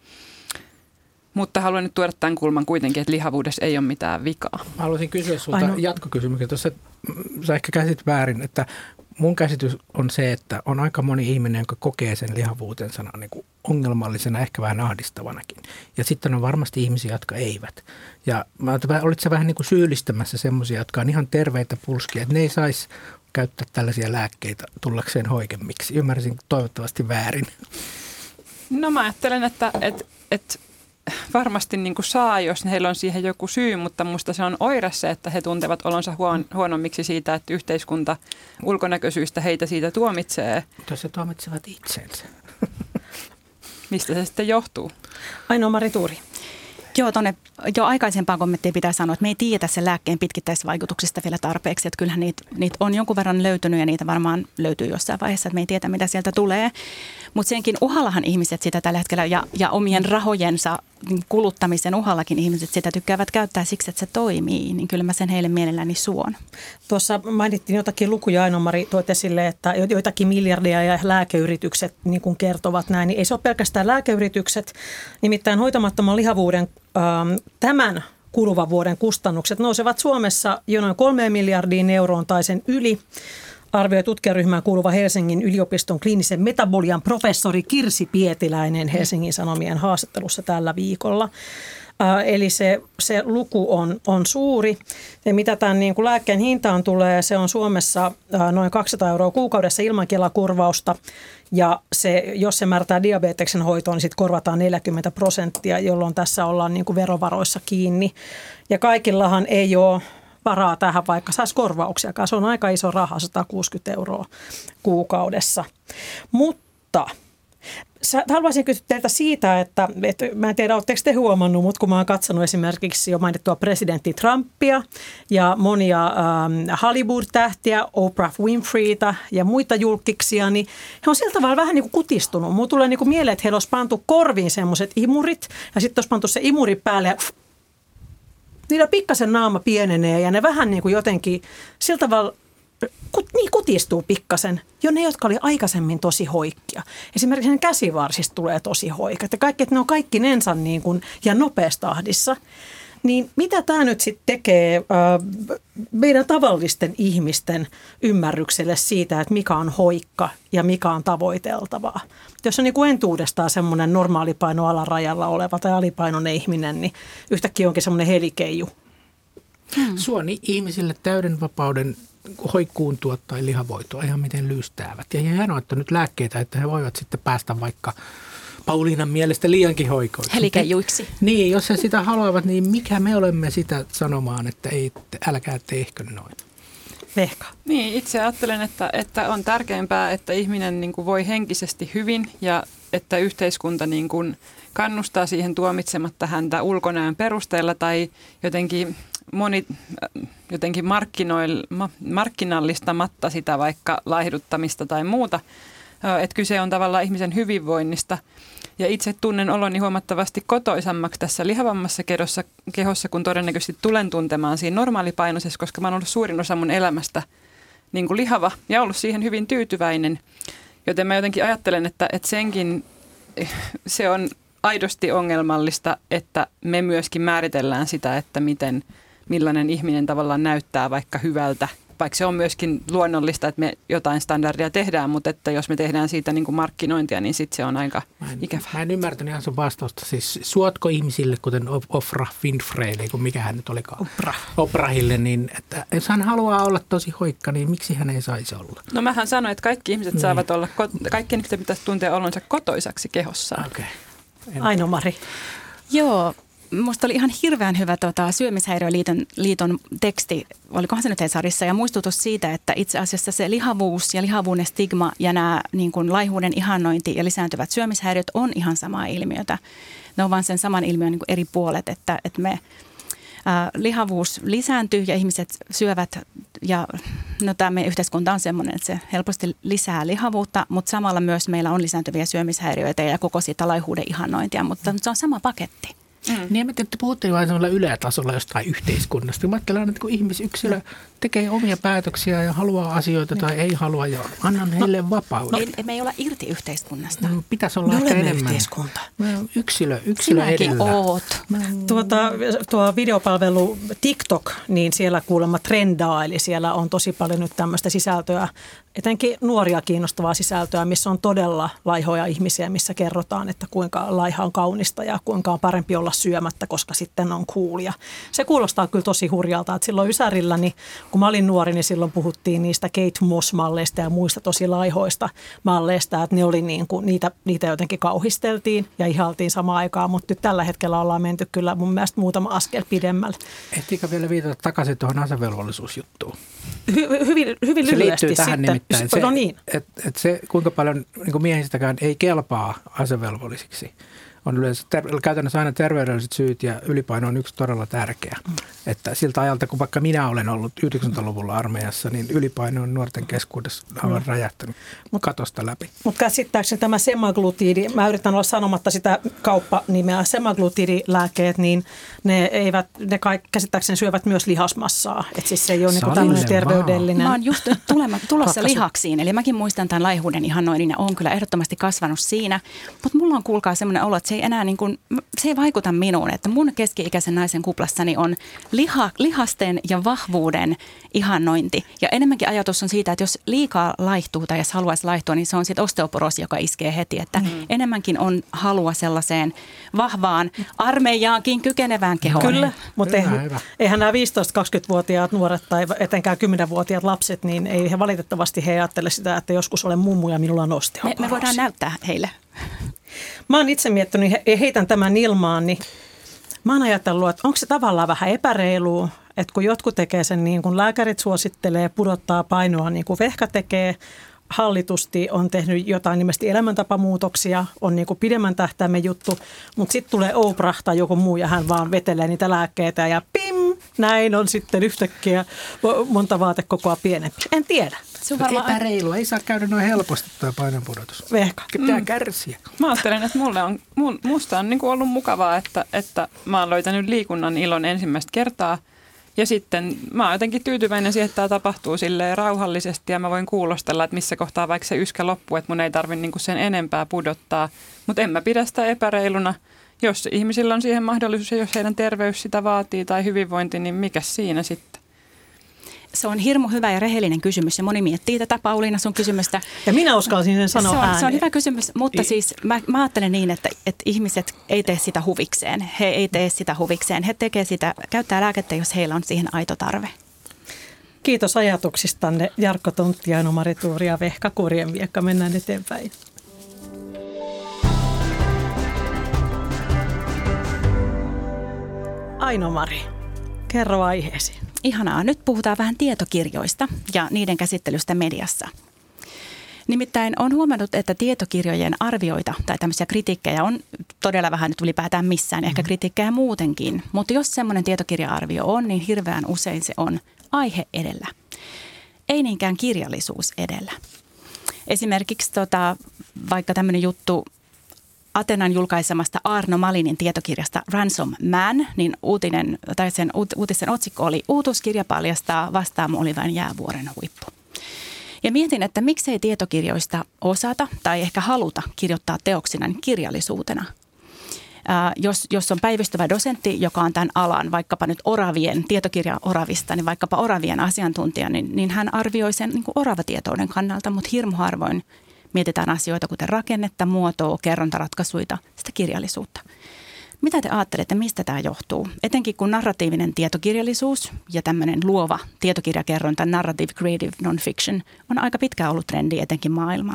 Mutta haluan nyt tuoda tämän kulman kuitenkin, että lihavuudessa ei ole mitään vikaa. Mä haluaisin kysyä sulta Aino. jatkokysymyksen. Tuossa sä ehkä käsit väärin, että mun käsitys on se, että on aika moni ihminen, joka kokee sen lihavuutensa niin kuin ongelmallisena, ehkä vähän ahdistavanakin. Ja sitten on varmasti ihmisiä, jotka eivät. Ja mä ajattelin, olit sä vähän niin kuin syyllistämässä semmoisia, jotka on ihan terveitä pulskia, että ne ei saisi käyttää tällaisia lääkkeitä tullakseen hoikemmiksi. Ymmärsin toivottavasti väärin. No mä ajattelen, että, että, että varmasti niin kuin saa, jos heillä on siihen joku syy, mutta musta se on oire se, että he tuntevat olonsa huon, huonommiksi siitä, että yhteiskunta ulkonäköisyistä heitä siitä tuomitsee. Mutta jos he tuomitsevat itsensä. Mistä se sitten johtuu? Aino-Mari Tuuri. Joo, tuonne jo aikaisempaan kommenttiin pitää sanoa, että me ei tiedä sen lääkkeen pitkittäisvaikutuksista vielä tarpeeksi. Että kyllähän niitä, niitä on jonkun verran löytynyt ja niitä varmaan löytyy jossain vaiheessa, että me ei tiedä, mitä sieltä tulee. Mutta senkin uhallahan ihmiset sitä tällä hetkellä ja, ja omien rahojensa kuluttamisen uhallakin ihmiset sitä tykkäävät käyttää siksi, että se toimii. Niin kyllä mä sen heille mielelläni suon. Tuossa mainittiin jotakin lukuja, Aino-Mari toit esille, että joitakin miljardia ja lääkeyritykset niin kuin kertovat näin. Niin ei se ole pelkästään lääkeyritykset, nimittäin hoitamattoman lihavuuden ähm, tämän kuluvan vuoden kustannukset nousevat Suomessa jo noin kolmeen miljardiin euroon tai sen yli. Arvioi tutkijaryhmään kuuluva Helsingin yliopiston kliinisen metabolian professori Kirsi Pietiläinen Helsingin Sanomien haastattelussa tällä viikolla. Äh, eli se, se luku on, on suuri. Ja mitä tämän niin kuin lääkkeen hintaan tulee, se on Suomessa äh, noin kaksisataa euroa kuukaudessa ilman Kela-korvausta. Ja se, jos se määrätään diabeteksen hoitoon, niin sitten korvataan neljäkymmentä prosenttia, jolloin tässä ollaan niin kuin verovaroissa kiinni. Ja kaikillahan ei ole varaa tähän, vaikka saisi korvauksia. Se on aika iso raha, sata kuusikymmentä euroa kuukaudessa. Mutta haluaisin kysyä teiltä siitä, että, että mä en tiedä, oletteko te huomannut, mutta kun mä oon katsonut esimerkiksi jo mainittua presidentti Trumpia ja monia ähm, Hollywood-tähtiä, Oprah Winfreytä ja muita julkkiksia, niin he on sillä tavalla vähän niin kuin kutistunut. Mulla tulee niin kuin mieleen, että heillä olisi pantu korviin semmoiset imurit ja sitten olisi pantu se imuri päälle ja niillä pikkasen naama pienenee ja ne vähän niin kuin jotenkin sillä tavalla kut, niin kutistuu pikkasen jo ne, jotka oli aikaisemmin tosi hoikkia. Esimerkiksi sen käsivarsista tulee tosi hoikat ja kaikki, että ne on kaikki nensa niin kuin, ja nopeassa tahdissa. Niin mitä tämä nyt sitten tekee äh, meidän tavallisten ihmisten ymmärrykselle siitä, että mikä on hoikka ja mikä on tavoiteltavaa? Jos on niin kuin entuudestaan semmoinen normaalipaino alarajalla oleva tai alipainoinen ihminen, niin yhtäkkiä onkin semmoinen helikeiju. Hmm. Suoni ihmisille täyden vapauden hoikkuun tuottaa lihavoitoa ihan miten lyystäävät. Ja hienoa, että nyt lääkkeitä, että he voivat sitten päästä vaikka Pauliinan mielestä liiankin hoikoiksi. Helikeijuiksi. Niin, jos he sitä haluavat, niin mikä me olemme sitä sanomaan, että ei, älkää tehkö noin. Vehka. Niin, itse ajattelen, että, että on tärkeämpää, että ihminen niin kuin voi henkisesti hyvin ja että yhteiskunta niin kuin kannustaa siihen tuomitsematta häntä ulkonäön perusteella tai jotenkin moni jotenkin markkinallistamatta sitä vaikka laihduttamista tai muuta. Että kyse on tavallaan ihmisen hyvinvoinnista. Ja itse tunnen oloni huomattavasti kotoisammaksi tässä lihavammassa kehossa, kehossa, kun todennäköisesti tulen tuntemaan siinä normaalipainoisessa, koska mä oon ollut suurin osa mun elämästä niin kuin lihava ja ollut siihen hyvin tyytyväinen. Joten mä jotenkin ajattelen, että, että senkin se on aidosti ongelmallista, että me myöskin määritellään sitä, että miten, millainen ihminen tavallaan näyttää vaikka hyvältä. Vaikka se on myöskin luonnollista, että me jotain standardia tehdään, mutta että jos me tehdään siitä niin kuin markkinointia, niin sitten se on aika mä en, ikävää. Mä en ymmärtänyt ihan sun vastausta. Siis suotko ihmisille, kuten Oprah Winfreylle, kun mikä hän nyt olikaan, Oprah. Oprahille, niin että jos hän haluaa olla tosi hoikka, niin miksi hän ei saisi olla? No mähän sanoin, että kaikki ihmiset niin. saavat olla, kaikki ihmiset pitäisi tuntea olonsa kotoisaksi kehossaan. Okay. Aino-Mari. Joo. musta oli ihan hirveän hyvä tota, Syömishäiriöliiton liiton teksti, olikohan se nyt Hesarissa, ja muistutus siitä, että itse asiassa se lihavuus ja lihavuuden stigma ja nämä niin kuin laihuuden ihannointi ja lisääntyvät syömishäiriöt on ihan samaa ilmiötä. Ne on vaan sen saman ilmiön niin kuin eri puolet, että, että me ää, lihavuus lisääntyy ja ihmiset syövät ja no, tämä meidän yhteiskunta on sellainen, että se helposti lisää lihavuutta, mutta samalla myös meillä on lisääntyviä syömishäiriöitä ja koko sitä laihuuden ihannointia, mutta se on sama paketti. Mm. Niin, että te puhutte jo vain semmoilla ylätasolla jostain yhteiskunnasta. Mä ajattelen, että kun ihmisyksilö tekee omia päätöksiä ja haluaa asioita tai ei halua ja annan heille no, vapauden. No, me ei olla irti yhteiskunnasta. No, pitäisi olla ehkä enemmän. Yhteiskunta. Yksilö, yksilö Sinäkin edellä. oot. Tuota, tuo videopalvelu TikTok, niin siellä kuulemma trendaa, eli siellä on tosi paljon nyt tämmöistä sisältöä, etenkin nuoria kiinnostavaa sisältöä, missä on todella laihoja ihmisiä, missä kerrotaan, että kuinka laiha on kaunista ja kuinka on parempi olla syömättä, koska sitten on cool. Ja se kuulostaa kyllä tosi hurjalta, että silloin Ysärillä, niin kun mä olin nuori, niin silloin puhuttiin niistä Kate Moss-malleista ja muista tosi laihoista malleista, että ne oli niin kuin, niitä, niitä jotenkin kauhisteltiin ja ihailtiin samaan aikaan, mutta nyt tällä hetkellä ollaan menty kyllä mun mielestä muutama askel pidemmälle. Ehtiikö vielä viitata takaisin tuohon asevelvollisuusjuttuun? Hy- hyvin, hyvin se lyhyesti liittyy tähän sitten. Nimittäin. Se, no niin. Että et se, kuinka paljon niin miehistäkään ei kelpaa asevelvollisiksi, on yleensä ter- käytännössä aina terveydelliset syyt ja ylipaino on yksi todella tärkeä. Mm. Että siltä ajalta, kun vaikka minä olen ollut yhdeksänkymmentäluvulla armeijassa, niin ylipaino on nuorten keskuudessa aivan mm. räjähtänyt mut, katosta läpi. Mutta käsittääkseni tämä semaglutiidi, mä yritän olla sanomatta sitä kauppanimeä, semaglutiidilääkkeet, niin ne eivät, ne kaikki käsittääkseni syövät myös lihasmassaa. Että siis se ei ole niinku tämmöinen terveydellinen. Mä oon just tulema, tulossa lihaksiin, eli mäkin muistan tämän laihuuden ihannoinnin ja oon kyllä ehdottomasti kasvanut siinä. Mutta mulla on kuulkaa semmoinen olo, että se ei enää niin kuin, se ei vaikuta minuun, että mun keski-ikäisen naisen kuplassani on liha, lihasten ja vahvuuden ihannointi. Ja enemmänkin ajatus on siitä, että jos liikaa laihtuu tai jos haluaisi laihtua, niin se on sitten osteoporoosi, joka iskee heti. Että mm. enemmänkin on halua sellaiseen vahvaan armeijaankin kykenevään kehoon. Kyllä, mutta eihän, eihän nämä viisitoista-kaksikymmentävuotiaat nuoret tai etenkään kymmenvuotiaat lapset, niin ei he valitettavasti he ajattele sitä, että joskus olen mummu ja minulla on osteoporoosi. Me, me voidaan näyttää heille. Mä oon itse miettinyt ja heitän tämän ilmaan, niin mä oon ajatellut, että onko se tavallaan vähän epäreilua, että kun jotkut tekee sen niin kuin lääkärit suosittelee, pudottaa painoa niin kuin Vehka tekee, hallitusti on tehnyt jotain nimesti elämäntapamuutoksia, on niin kuin pidemmän tähtäimen juttu, mutta sitten tulee Oprah tai joku muu ja hän vaan vetelee niitä lääkkeitä ja pim, näin on sitten yhtäkkiä monta vaatekokoa pienempi. En tiedä. Se on epäreilu. Ei saa käydä noin helposti tuo painonpudotus. Vehka. Pitää mm. kärsiä. Mä ajattelen, että mulle on, musta on niin kuin ollut mukavaa, että, että mä oon löytänyt liikunnan ilon ensimmäistä kertaa. Ja sitten mä oon jotenkin tyytyväinen siihen, että tämä tapahtuu silleen rauhallisesti ja mä voin kuulostella, että missä kohtaa vaikka se yskä loppuu, että mun ei tarvitse niin kuin sen enempää pudottaa. Mutta en mä pidä sitä epäreiluna. Jos ihmisillä on siihen mahdollisuus ja jos heidän terveys sitä vaatii tai hyvinvointi, niin mikä siinä sitten? Se on hirmu hyvä ja rehellinen kysymys ja moni miettii tätä, Pauliina, sun kysymystä. Ja minä uskalsin sen sanoa se on, ääneen. Se on hyvä kysymys, mutta siis mä, mä ajattelen niin, että, että ihmiset ei tee sitä huvikseen. He ei tee sitä huvikseen. He tekee sitä, käyttää lääkettä, jos heillä on siihen aito tarve. Kiitos ajatuksistanne, Jarkko Tontti, Aino-Mari Tuuri ja Vehka Kurjenviekka. Mennään eteenpäin. Aino-Mari, kerro aiheesi. Ihanaa. Nyt puhutaan vähän tietokirjoista ja niiden käsittelystä mediassa. Nimittäin olen huomannut, että tietokirjojen arvioita tai tämmöisiä kritiikkejä on todella vähän nyt ylipäätään missään, ehkä kritiikkejä muutenkin. Mutta jos semmoinen tietokirja-arvio on, niin hirveän usein se on aihe edellä. Ei niinkään kirjallisuus edellä. Esimerkiksi tota, vaikka tämmöinen juttu Atenan julkaisemasta Arno Malinin tietokirjasta Ransom Man, niin uutinen, tai sen uutisen otsikko oli "Uutuuskirja paljastaa, Vastaamo oli vain jäävuoren huippu". Ja mietin, että miksei tietokirjoista osata tai ehkä haluta kirjoittaa teoksina niin kirjallisuutena. Ää, jos, jos on päivystävä dosentti, joka on tämän alan, vaikkapa nyt oravien, tietokirja oravista, niin vaikkapa oravien asiantuntija, niin, niin hän arvioi sen niin kuin oravatietouden kannalta, mutta hirmu harvoin mietitään asioita kuten rakennetta, muotoa, kerrontaratkaisuita, sitä kirjallisuutta. Mitä te ajattelette, mistä tämä johtuu? Etenkin kun narratiivinen tietokirjallisuus ja tämmöinen luova tietokirjakerronta, narrative creative non-fiction, on aika pitkään ollut trendi etenkin maailmalla.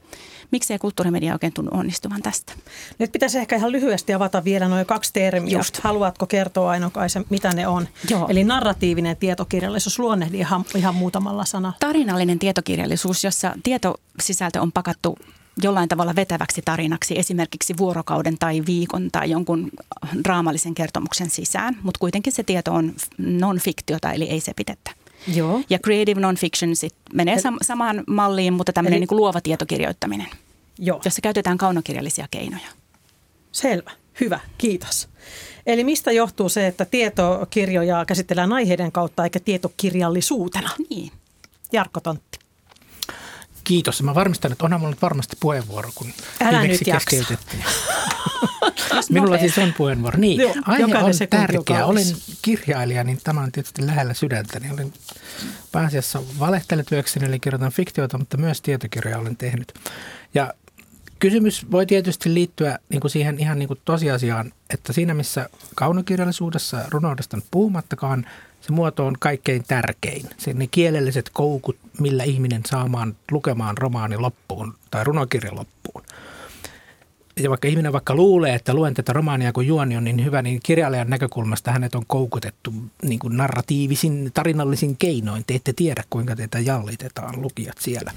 miksei kulttuurimedia oikein tunnu onnistuvan tästä. Nyt pitäisi ehkä ihan lyhyesti avata vielä noin kaksi termiä. Just. Haluatko kertoa, Aino-Kaisa, mitä ne on? Joo. Eli narratiivinen tietokirjallisuus, luonnehdi ihan, ihan muutamalla sanalla. Tarinallinen tietokirjallisuus, jossa tietosisältö on pakattu jollain tavalla vetäväksi tarinaksi, esimerkiksi vuorokauden tai viikon tai jonkun draamallisen kertomuksen sisään, mutta kuitenkin se tieto on non-fiktiota, eli ei sepitettä. Joo. Ja creative non-fiction sit menee sam- samaan malliin, mutta tämmöinen Eli... niin kuin luova tietokirjoittaminen, Joo. jossa käytetään kaunokirjallisia keinoja. Selvä. Hyvä. Kiitos. Eli mistä johtuu se, että tietokirjoja käsitellään aiheiden kautta eikä tietokirjallisuutena? Niin. Jarkko Tontti. Kiitos. Mä varmistan, että onhan mulla nyt varmasti puheenvuoro, kun Älä viimeksi nyt jaksa. keskeytettiin. Minulla siis on puheenvuoro. Niin, Joo, aihe on tärkeä. joka Olen olisi. kirjailija, niin tämä on tietysti lähellä sydäntäni. Olen pääasiassa valehteletyökseni, eli kirjoitan fiktiota, mutta myös tietokirjaa olen tehnyt. Ja kysymys voi tietysti liittyä niin kuin siihen ihan niin kuin tosiasiaan, että siinä missä kaunokirjallisuudessa, runoudesta nyt puhumattakaan, se muoto on kaikkein tärkein. Se ne kielelliset koukut, millä ihminen saamaan lukemaan romaani loppuun tai runokirja loppuun. Ja vaikka ihminen vaikka luulee, että luen tätä romaania, kun juoni on niin hyvä, niin kirjailijan näkökulmasta hänet on koukutettu niin kuin narratiivisin, tarinallisin keinoin. Te ette tiedä, kuinka teitä jallitetaan lukijat siellä.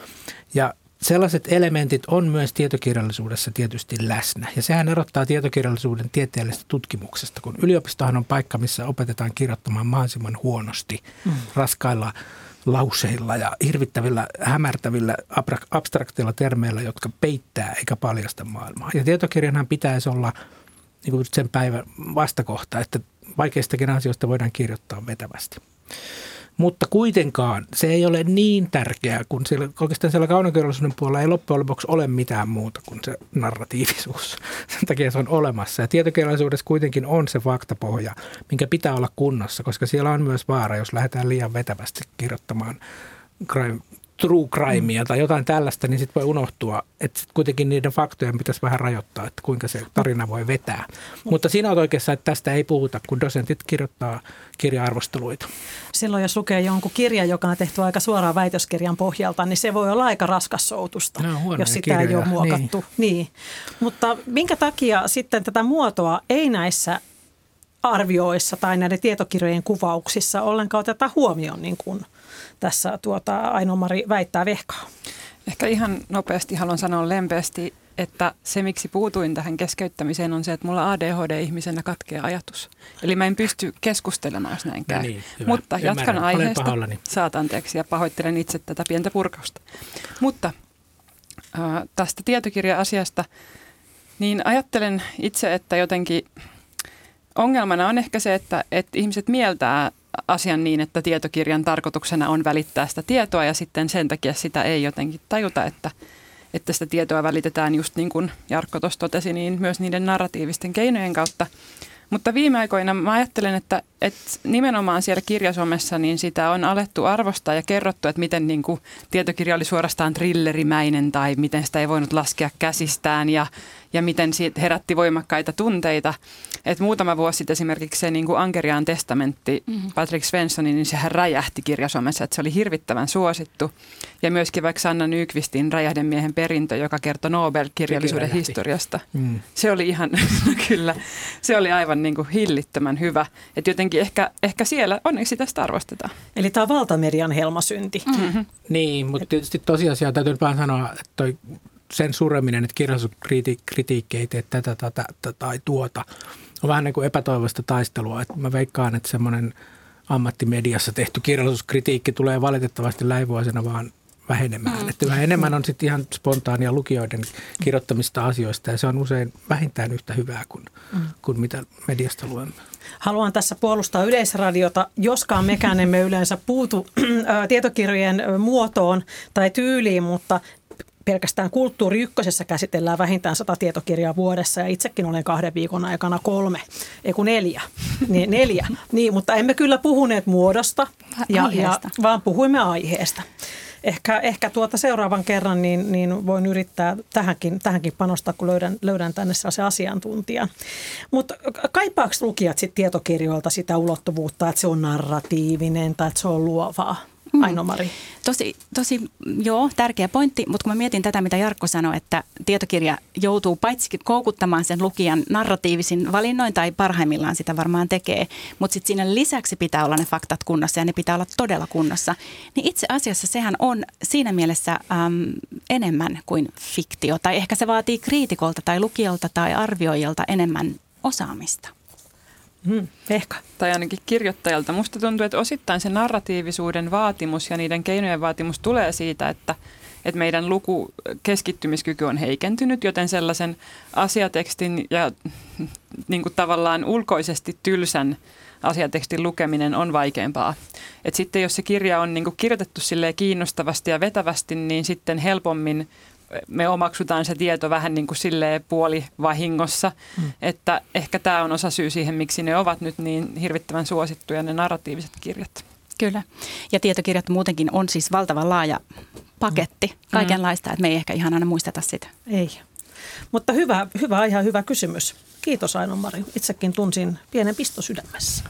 Ja sellaiset elementit on myös tietokirjallisuudessa tietysti läsnä. Ja sehän erottaa tietokirjallisuuden tieteellisestä tutkimuksesta, kun yliopistohan on paikka, missä opetetaan kirjoittamaan mahdollisimman huonosti, mm. raskailla lauseilla ja hirvittävillä, hämärtävillä, abstraktilla termeillä, jotka peittää eikä paljasta maailmaa. Ja tietokirjanhan pitäisi olla niin kuin sen päivän vastakohta, että vaikeistakin asioista voidaan kirjoittaa vetävästi. Mutta kuitenkaan se ei ole niin tärkeää, kun siellä, oikeastaan siellä kaunokirjallisuuden puolella ei loppujen lopuksi ole mitään muuta kuin se narratiivisuus. Sen takia se on olemassa. Ja tietokirjallisuudessa kuitenkin on se faktapohja, minkä pitää olla kunnossa, koska siellä on myös vaara, jos lähdetään liian vetävästi kirjoittamaan crime, true crimea tai jotain tällaista, niin sitten voi unohtua, että sit kuitenkin niiden faktojen pitäisi vähän rajoittaa, että kuinka se tarina voi vetää. Mutta siinä on oikeassa, että tästä ei puhuta, kun dosentit kirjoittaa kirja-arvosteluita. Silloin jos lukee jonkun kirjan, joka on tehty aika suoraan väitöskirjan pohjalta, niin se voi olla aika raskas soutusta, no, jos sitä kirjoja. ei ole muokattu. Niin. Niin. Mutta minkä takia sitten tätä muotoa ei näissä arvioissa tai näiden tietokirjojen kuvauksissa ollenkaan otetaan huomioon, niin kuin tässä tuota Aino-Mari väittää vehkaa? Ehkä ihan nopeasti haluan sanoa lempeästi, että se miksi puutuin tähän keskeyttämiseen on se, että mulla A D H D-ihmisenä katkeaa ajatus. Eli mä en pysty keskustelemaan, jos näin käy. No niin, mutta jatkan Ymmärrän. aiheesta. Saat anteeksi ja pahoittelen itse tätä pientä purkausta. Mutta äh, tästä tietokirja-asiasta, niin ajattelen itse, että jotenkin ongelmana on ehkä se, että, että ihmiset mieltää asian niin, että tietokirjan tarkoituksena on välittää sitä tietoa ja sitten sen takia sitä ei jotenkin tajuta, että, että sitä tietoa välitetään just niin kuin Jarkko tuossa totesi, niin myös niiden narratiivisten keinojen kautta. Mutta viime aikoina mä ajattelen, että, että nimenomaan siellä kirjasomessa niin sitä on alettu arvostaa ja kerrottu, että miten niin kuin tietokirja oli suorastaan thrillerimäinen tai miten sitä ei voinut laskea käsistään ja, ja miten siitä herätti voimakkaita tunteita. Et muutama vuosi sitten esimerkiksi se niin kuin Ankeriaan testamentti mm-hmm. Patrick Svensonin, niin sehän räjähti kirjasomessa, että se oli hirvittävän suosittu. Ja myöskin vaikka Sanna Nykvistin Räjähdemiehen perintö, joka kertoi Nobel-kirjallisuuden historiasta. Mm. Se oli ihan, no kyllä, se oli aivan niin kuin hillittömän hyvä. Että jotenkin ehkä, ehkä siellä onneksi tästä arvostetaan. Eli tämä on valtamedian helmasynti. Mm-hmm. Niin, mutta tietysti tosiasiaa täytyy vaan sanoa, että toi sen sureminen, että kirjallisuuskritiikki ei tee tätä, tätä, tätä tai tuota, on vähän niin kuin epätoivoista taistelua. Että mä veikkaan, että semmoinen ammattimediassa tehty kirjallisuuskritiikki tulee valitettavasti lähivuosina vaan vähenemään. Mm. Että vähän enemmän on sitten ihan spontaania lukijoiden kirjoittamista asioista ja se on usein vähintään yhtä hyvää kuin, mm. kuin mitä mediasta luemme. Haluan tässä puolustaa Yleisradiota, joskaan mekään emme yleensä puutu tietokirjojen muotoon tai tyyliin, mutta pelkästään Kulttuuri Ykkösessä käsitellään vähintään sata tietokirjaa vuodessa ja itsekin olen kahden viikon aikana kolme, ei kun neljä, niin, neljä. Niin, mutta emme kyllä puhuneet muodosta, ja, ja, vaan puhuimme aiheesta. Ehkä, ehkä tuota seuraavan kerran niin, niin voin yrittää tähänkin, tähänkin panostaa, kun löydän, löydän tänne sellaisen asiantuntijan. Mutta kaipaako lukijat sit tietokirjoilta sitä ulottuvuutta, että se on narratiivinen tai että se on luovaa? Aino-Mari? Tosi, tosi, joo, tärkeä pointti, mutta kun mä mietin tätä, mitä Jarkko sanoi, että tietokirja joutuu paitsi koukuttamaan sen lukijan narratiivisin valinnoin, tai parhaimmillaan sitä varmaan tekee, mutta sitten siinä lisäksi pitää olla ne faktat kunnossa, ja ne pitää olla todella kunnossa. Niin itse asiassa sehän on siinä mielessä äm, enemmän kuin fiktio, tai ehkä se vaatii kriitikolta tai lukijalta tai arvioijalta enemmän osaamista. Hmm, ehkä. Tai ainakin kirjoittajalta. Musta tuntuu, että osittain se narratiivisuuden vaatimus ja niiden keinojen vaatimus tulee siitä, että, että meidän lukukeskittymiskyky on heikentynyt, joten sellaisen asiatekstin ja niin kuin tavallaan ulkoisesti tylsän asiatekstin lukeminen on vaikeampaa. Et sitten jos se kirja on niin kuin kirjoitettu silleen kiinnostavasti ja vetävästi, niin sitten helpommin me omaksutaan se tieto vähän niin kuin silleen puolivahingossa, mm. että ehkä tämä on osa syy siihen, miksi ne ovat nyt niin hirvittävän suosittuja ne narratiiviset kirjat. Kyllä. Ja tietokirjat muutenkin on siis valtavan laaja paketti kaikenlaista, että me ei ehkä ihan aina muisteta sitä. Ei. Mutta hyvä, hyvä ihan hyvä kysymys. Kiitos Aino-Mari. Itsekin tunsin pienen pisto sydämessäni.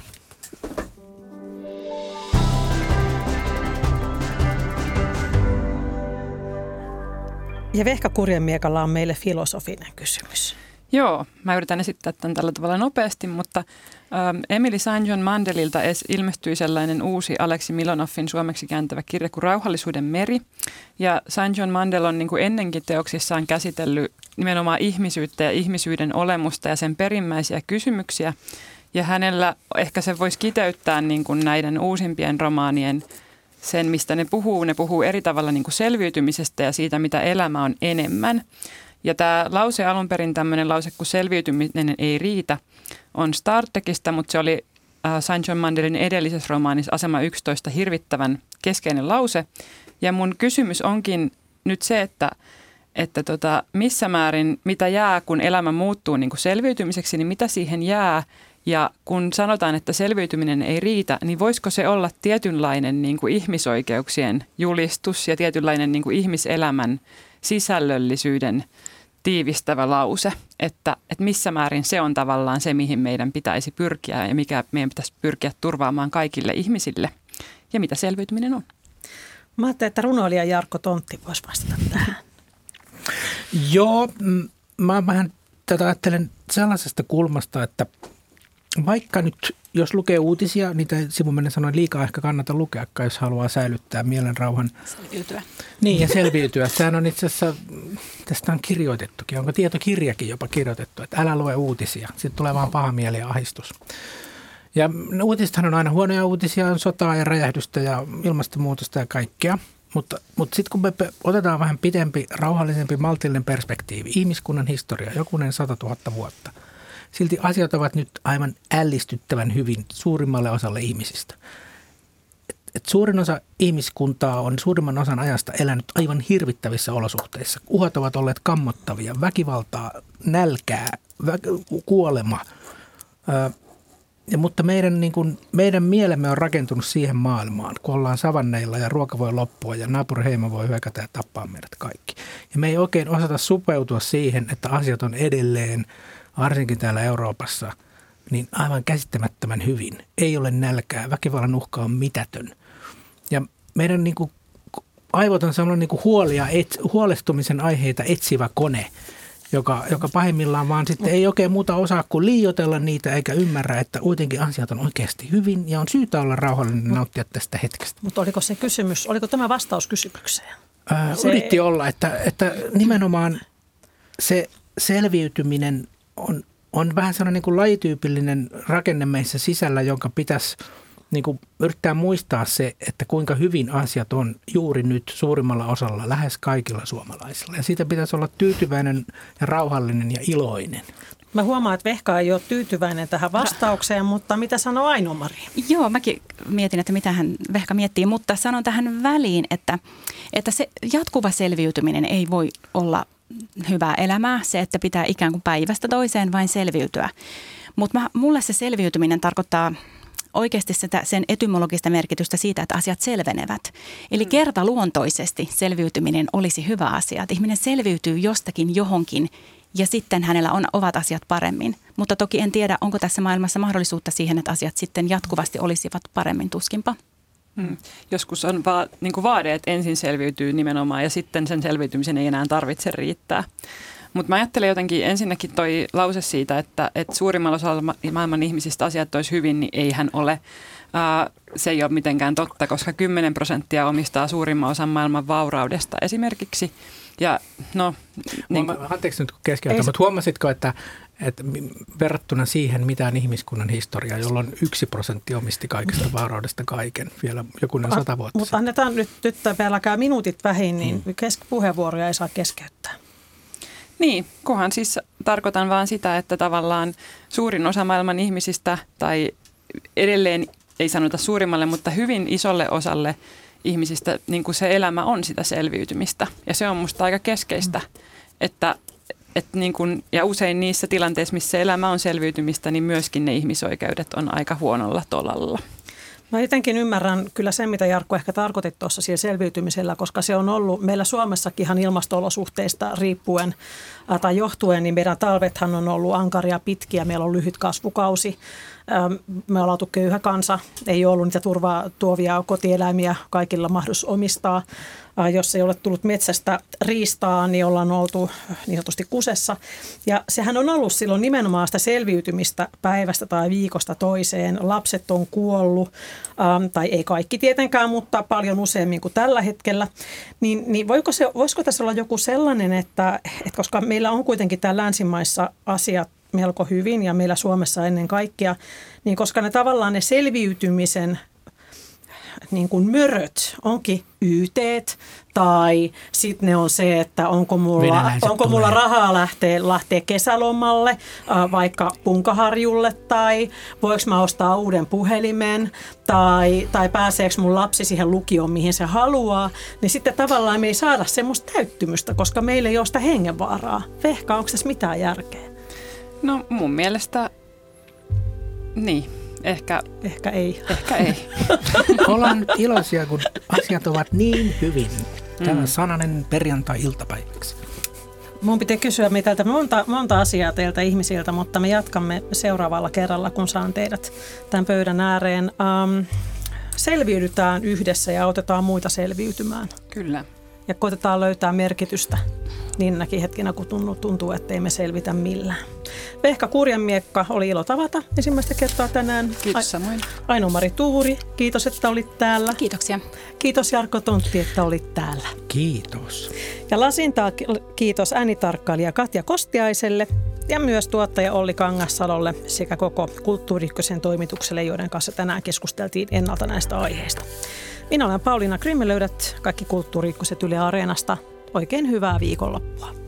Ja Vehka Kurjenmiekalla on meille filosofinen kysymys. Joo, mä yritän esittää tämän tällä tavalla nopeasti, mutta ähm, Emily Saint John Mandelilta ilmestyi sellainen uusi Aleksi Milonoffin suomeksi kääntävä kirja kuin Rauhallisuuden meri. Ja Saint John Mandel on niin kuin ennenkin teoksissaan käsitellyt nimenomaan ihmisyyttä ja ihmisyyden olemusta ja sen perimmäisiä kysymyksiä. Ja hänellä ehkä se voisi kiteyttää niin kuin näiden uusimpien romaanien sen, mistä ne puhuu. Ne puhuu eri tavalla niin kuin selviytymisestä ja siitä, mitä elämä on enemmän. Ja tämä lause alun perin tämmöinen lause, kun selviytyminen ei riitä, on Star Trekistä, mutta se oli äh, Saint John Mandelin edellisessä romaanissa Asema yksitoista hirvittävän keskeinen lause. Ja mun kysymys onkin nyt se, että, että tota, missä määrin, mitä jää, kun elämä muuttuu niin kuin selviytymiseksi, niin mitä siihen jää? Ja kun sanotaan, että selviytyminen ei riitä, niin voisiko se olla tietynlainen niin kuin ihmisoikeuksien julistus ja tietynlainen niin kuin ihmiselämän sisällöllisyyden tiivistävä lause, että, että missä määrin se on tavallaan se, mihin meidän pitäisi pyrkiä ja mikä meidän pitäisi pyrkiä turvaamaan kaikille ihmisille ja mitä selviytyminen on. Mä ajattelin, että runoilija Jarkko Tontti voisi vastata tähän. Joo, mä vähän tätä ajattelen sellaisesta kulmasta, että vaikka nyt, jos lukee uutisia, niitä sivumennen sanoen liikaa ehkä kannata lukea, jos haluaa säilyttää mielenrauhan. Selviytyä. Niin, ja selviytyä. Sehän on itse asiassa, tästä on kirjoitettukin, onko tietokirjakin jopa kirjoitettu, että älä lue uutisia, sitten tulee vaan paha mieli ja ahdistus. Ja uutisethan on aina huonoja uutisia, on sotaa ja räjähdystä ja ilmastonmuutosta ja kaikkea, mutta, mutta sitten kun me otetaan vähän pitempi, rauhallisempi, maltillinen perspektiivi, ihmiskunnan historia, jokunen satatuhatta vuotta, silti asiat ovat nyt aivan ällistyttävän hyvin suurimmalle osalle ihmisistä. Et, et suurin osa ihmiskuntaa on suurimman osan ajasta elänyt aivan hirvittävissä olosuhteissa. Uhat ovat olleet kammottavia, väkivaltaa, nälkää, vä- kuolema. Ö, ja, mutta meidän, niin kun, meidän mielemme on rakentunut siihen maailmaan, kun ollaan savanneilla ja ruoka voi loppua ja naapuriheimo voi hyökätä ja tappaa meidät kaikki. Ja me ei oikein osata supeutua siihen, että asiat on edelleen varsinkin täällä Euroopassa, niin aivan käsittämättömän hyvin. Ei ole nälkää, väkivallan uhka on mitätön. Ja meidän niin kuin, aivot on sellainen niin kuin huolia, et, huolestumisen aiheita etsivä kone, joka, joka pahimmillaan vaan sitten ei oikein muuta osaa kuin liioitella niitä eikä ymmärrä, että kuitenkin asiat on oikeasti hyvin ja on syytä olla rauhallinen ja nauttia tästä hetkestä. Mutta oliko se kysymys, oliko tämä vastaus kysymykseen? Ää, se yritti olla, että, että nimenomaan se selviytyminen On, on vähän sellainen niin kuin lajityypillinen rakenne meissä sisällä, jonka pitäisi niin kuin yrittää muistaa se, että kuinka hyvin asiat on juuri nyt suurimmalla osalla, lähes kaikilla suomalaisilla. Ja siitä pitäisi olla tyytyväinen ja rauhallinen ja iloinen. Mä huomaan, että Vehka ei ole tyytyväinen tähän vastaukseen, mutta mitä sanoo Aino-Mari? Joo, mäkin mietin, että mitä hän Vehka miettii, mutta sanon tähän väliin, että, että se jatkuva selviytyminen ei voi olla hyvää elämää, se, että pitää ikään kuin päivästä toiseen vain selviytyä. Mutta mulle se selviytyminen tarkoittaa oikeasti sitä, sen etymologista merkitystä siitä, että asiat selvenevät. Eli kertaluontoisesti selviytyminen olisi hyvä asia. Että ihminen selviytyy jostakin johonkin ja sitten hänellä on, ovat asiat paremmin. Mutta toki en tiedä, onko tässä maailmassa mahdollisuutta siihen, että asiat sitten jatkuvasti olisivat paremmin, tuskinpa. Hmm. Joskus on va- niin kuin vaade, että ensin selviytyy nimenomaan ja sitten sen selviytymisen ei enää tarvitse riittää. Mutta mä ajattelen jotenkin ensinnäkin toi lause siitä, että, että suurimmalla osalla maailman ihmisistä asiat olisi hyvin, niin eihän ole. Uh, se ei ole mitenkään totta, koska kymmenen prosenttia omistaa suurimman osan maailman vauraudesta esimerkiksi. Ja, no, niin kuin, anteeksi nyt keskeytän, mutta huomasitko, että, että verrattuna siihen mitään ihmiskunnan historiaa, jolloin yksi prosentti omisti kaikesta vauraudesta kaiken vielä jokunen sata vuotta. Mutta annetaan nyt, nyt pelkästään minuutit vähin, niin hmm. kes- puheenvuoroja ei saa keskeyttää. Niin, kunhan siis tarkoitan vaan sitä, että tavallaan suurin osa maailman ihmisistä tai edelleen ei sanota suurimmalle, mutta hyvin isolle osalle ihmisistä niin kuin se elämä on sitä selviytymistä. Ja se on musta aika keskeistä, mm. että, että niin kuin, ja usein niissä tilanteissa, missä elämä on selviytymistä, niin myöskin ne ihmisoikeudet on aika huonolla tolalla. Mä jotenkin ymmärrän kyllä sen, mitä Jarkko ehkä tarkoitit tuossa siellä selviytymisellä, koska se on ollut meillä Suomessakin ihan ilmasto-olosuhteista riippuen ää, tai johtuen, niin meidän talvethan on ollut ankaria pitkiä, meillä on lyhyt kasvukausi. Me ollaan oltu köyhä kansa, ei ollut niitä turvaa tuovia kotieläimiä kaikilla mahdollisuus omistaa. Jos ei ole tullut metsästä riistaa, niin ollaan oltu niin sanotusti kusessa. Ja sehän on ollut silloin nimenomaan sitä selviytymistä päivästä tai viikosta toiseen. Lapset on kuollut, tai ei kaikki tietenkään, mutta paljon useammin kuin tällä hetkellä. Niin, niin voiko se, voisiko tässä olla joku sellainen, että, että koska meillä on kuitenkin täällä länsimaissa asiat melko hyvin ja meillä Suomessa ennen kaikkea, niin koska ne tavallaan ne selviytymisen niin kuin möröt onkin yteet tai sitten ne on se, että onko mulla, onko mulla rahaa lähteä, lähteä kesälomalle äh, vaikka Punkaharjulle tai voiko mä ostaa uuden puhelimen tai, tai pääseekö mun lapsi siihen lukioon, mihin se haluaa, niin sitten tavallaan me ei saada semmoista täyttymystä, koska meillä ei ole sitä hengenvaaraa. Vehka, onko tässä mitään järkeä? No mun mielestä niin, ehkä, ehkä ei. Ehkä ei. Ollaan iloisia, kun asiat ovat niin hyvin. Tämä mm. sananen perjantai-iltapäiväksi. Mun pitää kysyä teiltä monta, monta asiaa teiltä ihmisiltä, mutta me jatkamme seuraavalla kerralla, kun saan teidät tämän pöydän ääreen. Um, selviydytään yhdessä ja autetaan muita selviytymään. Kyllä. Ja koitetaan löytää merkitystä niinäkin hetkinä, kun tuntuu, ettei me selvitä millään. Vehka Kurjanmiekka, oli ilo tavata ensimmäistä kertaa tänään. Kiitos samoin. Aino-Mari Tuuri, kiitos, että olit täällä. Kiitoksia. Kiitos Jarkko Tontti, että olit täällä. Kiitos. Ja lasintaa kiitos äänitarkkailija Katja Kostiaiselle ja myös tuottaja Olli Kangassalolle sekä koko Kulttuuri Ykkösen toimitukselle, joiden kanssa tänään keskusteltiin ennalta näistä aiheista. Minä olen Pauliina Grimm, löydät kaikki Kulttuuri Ykköset Yle Areenasta. Oikein hyvää viikonloppua.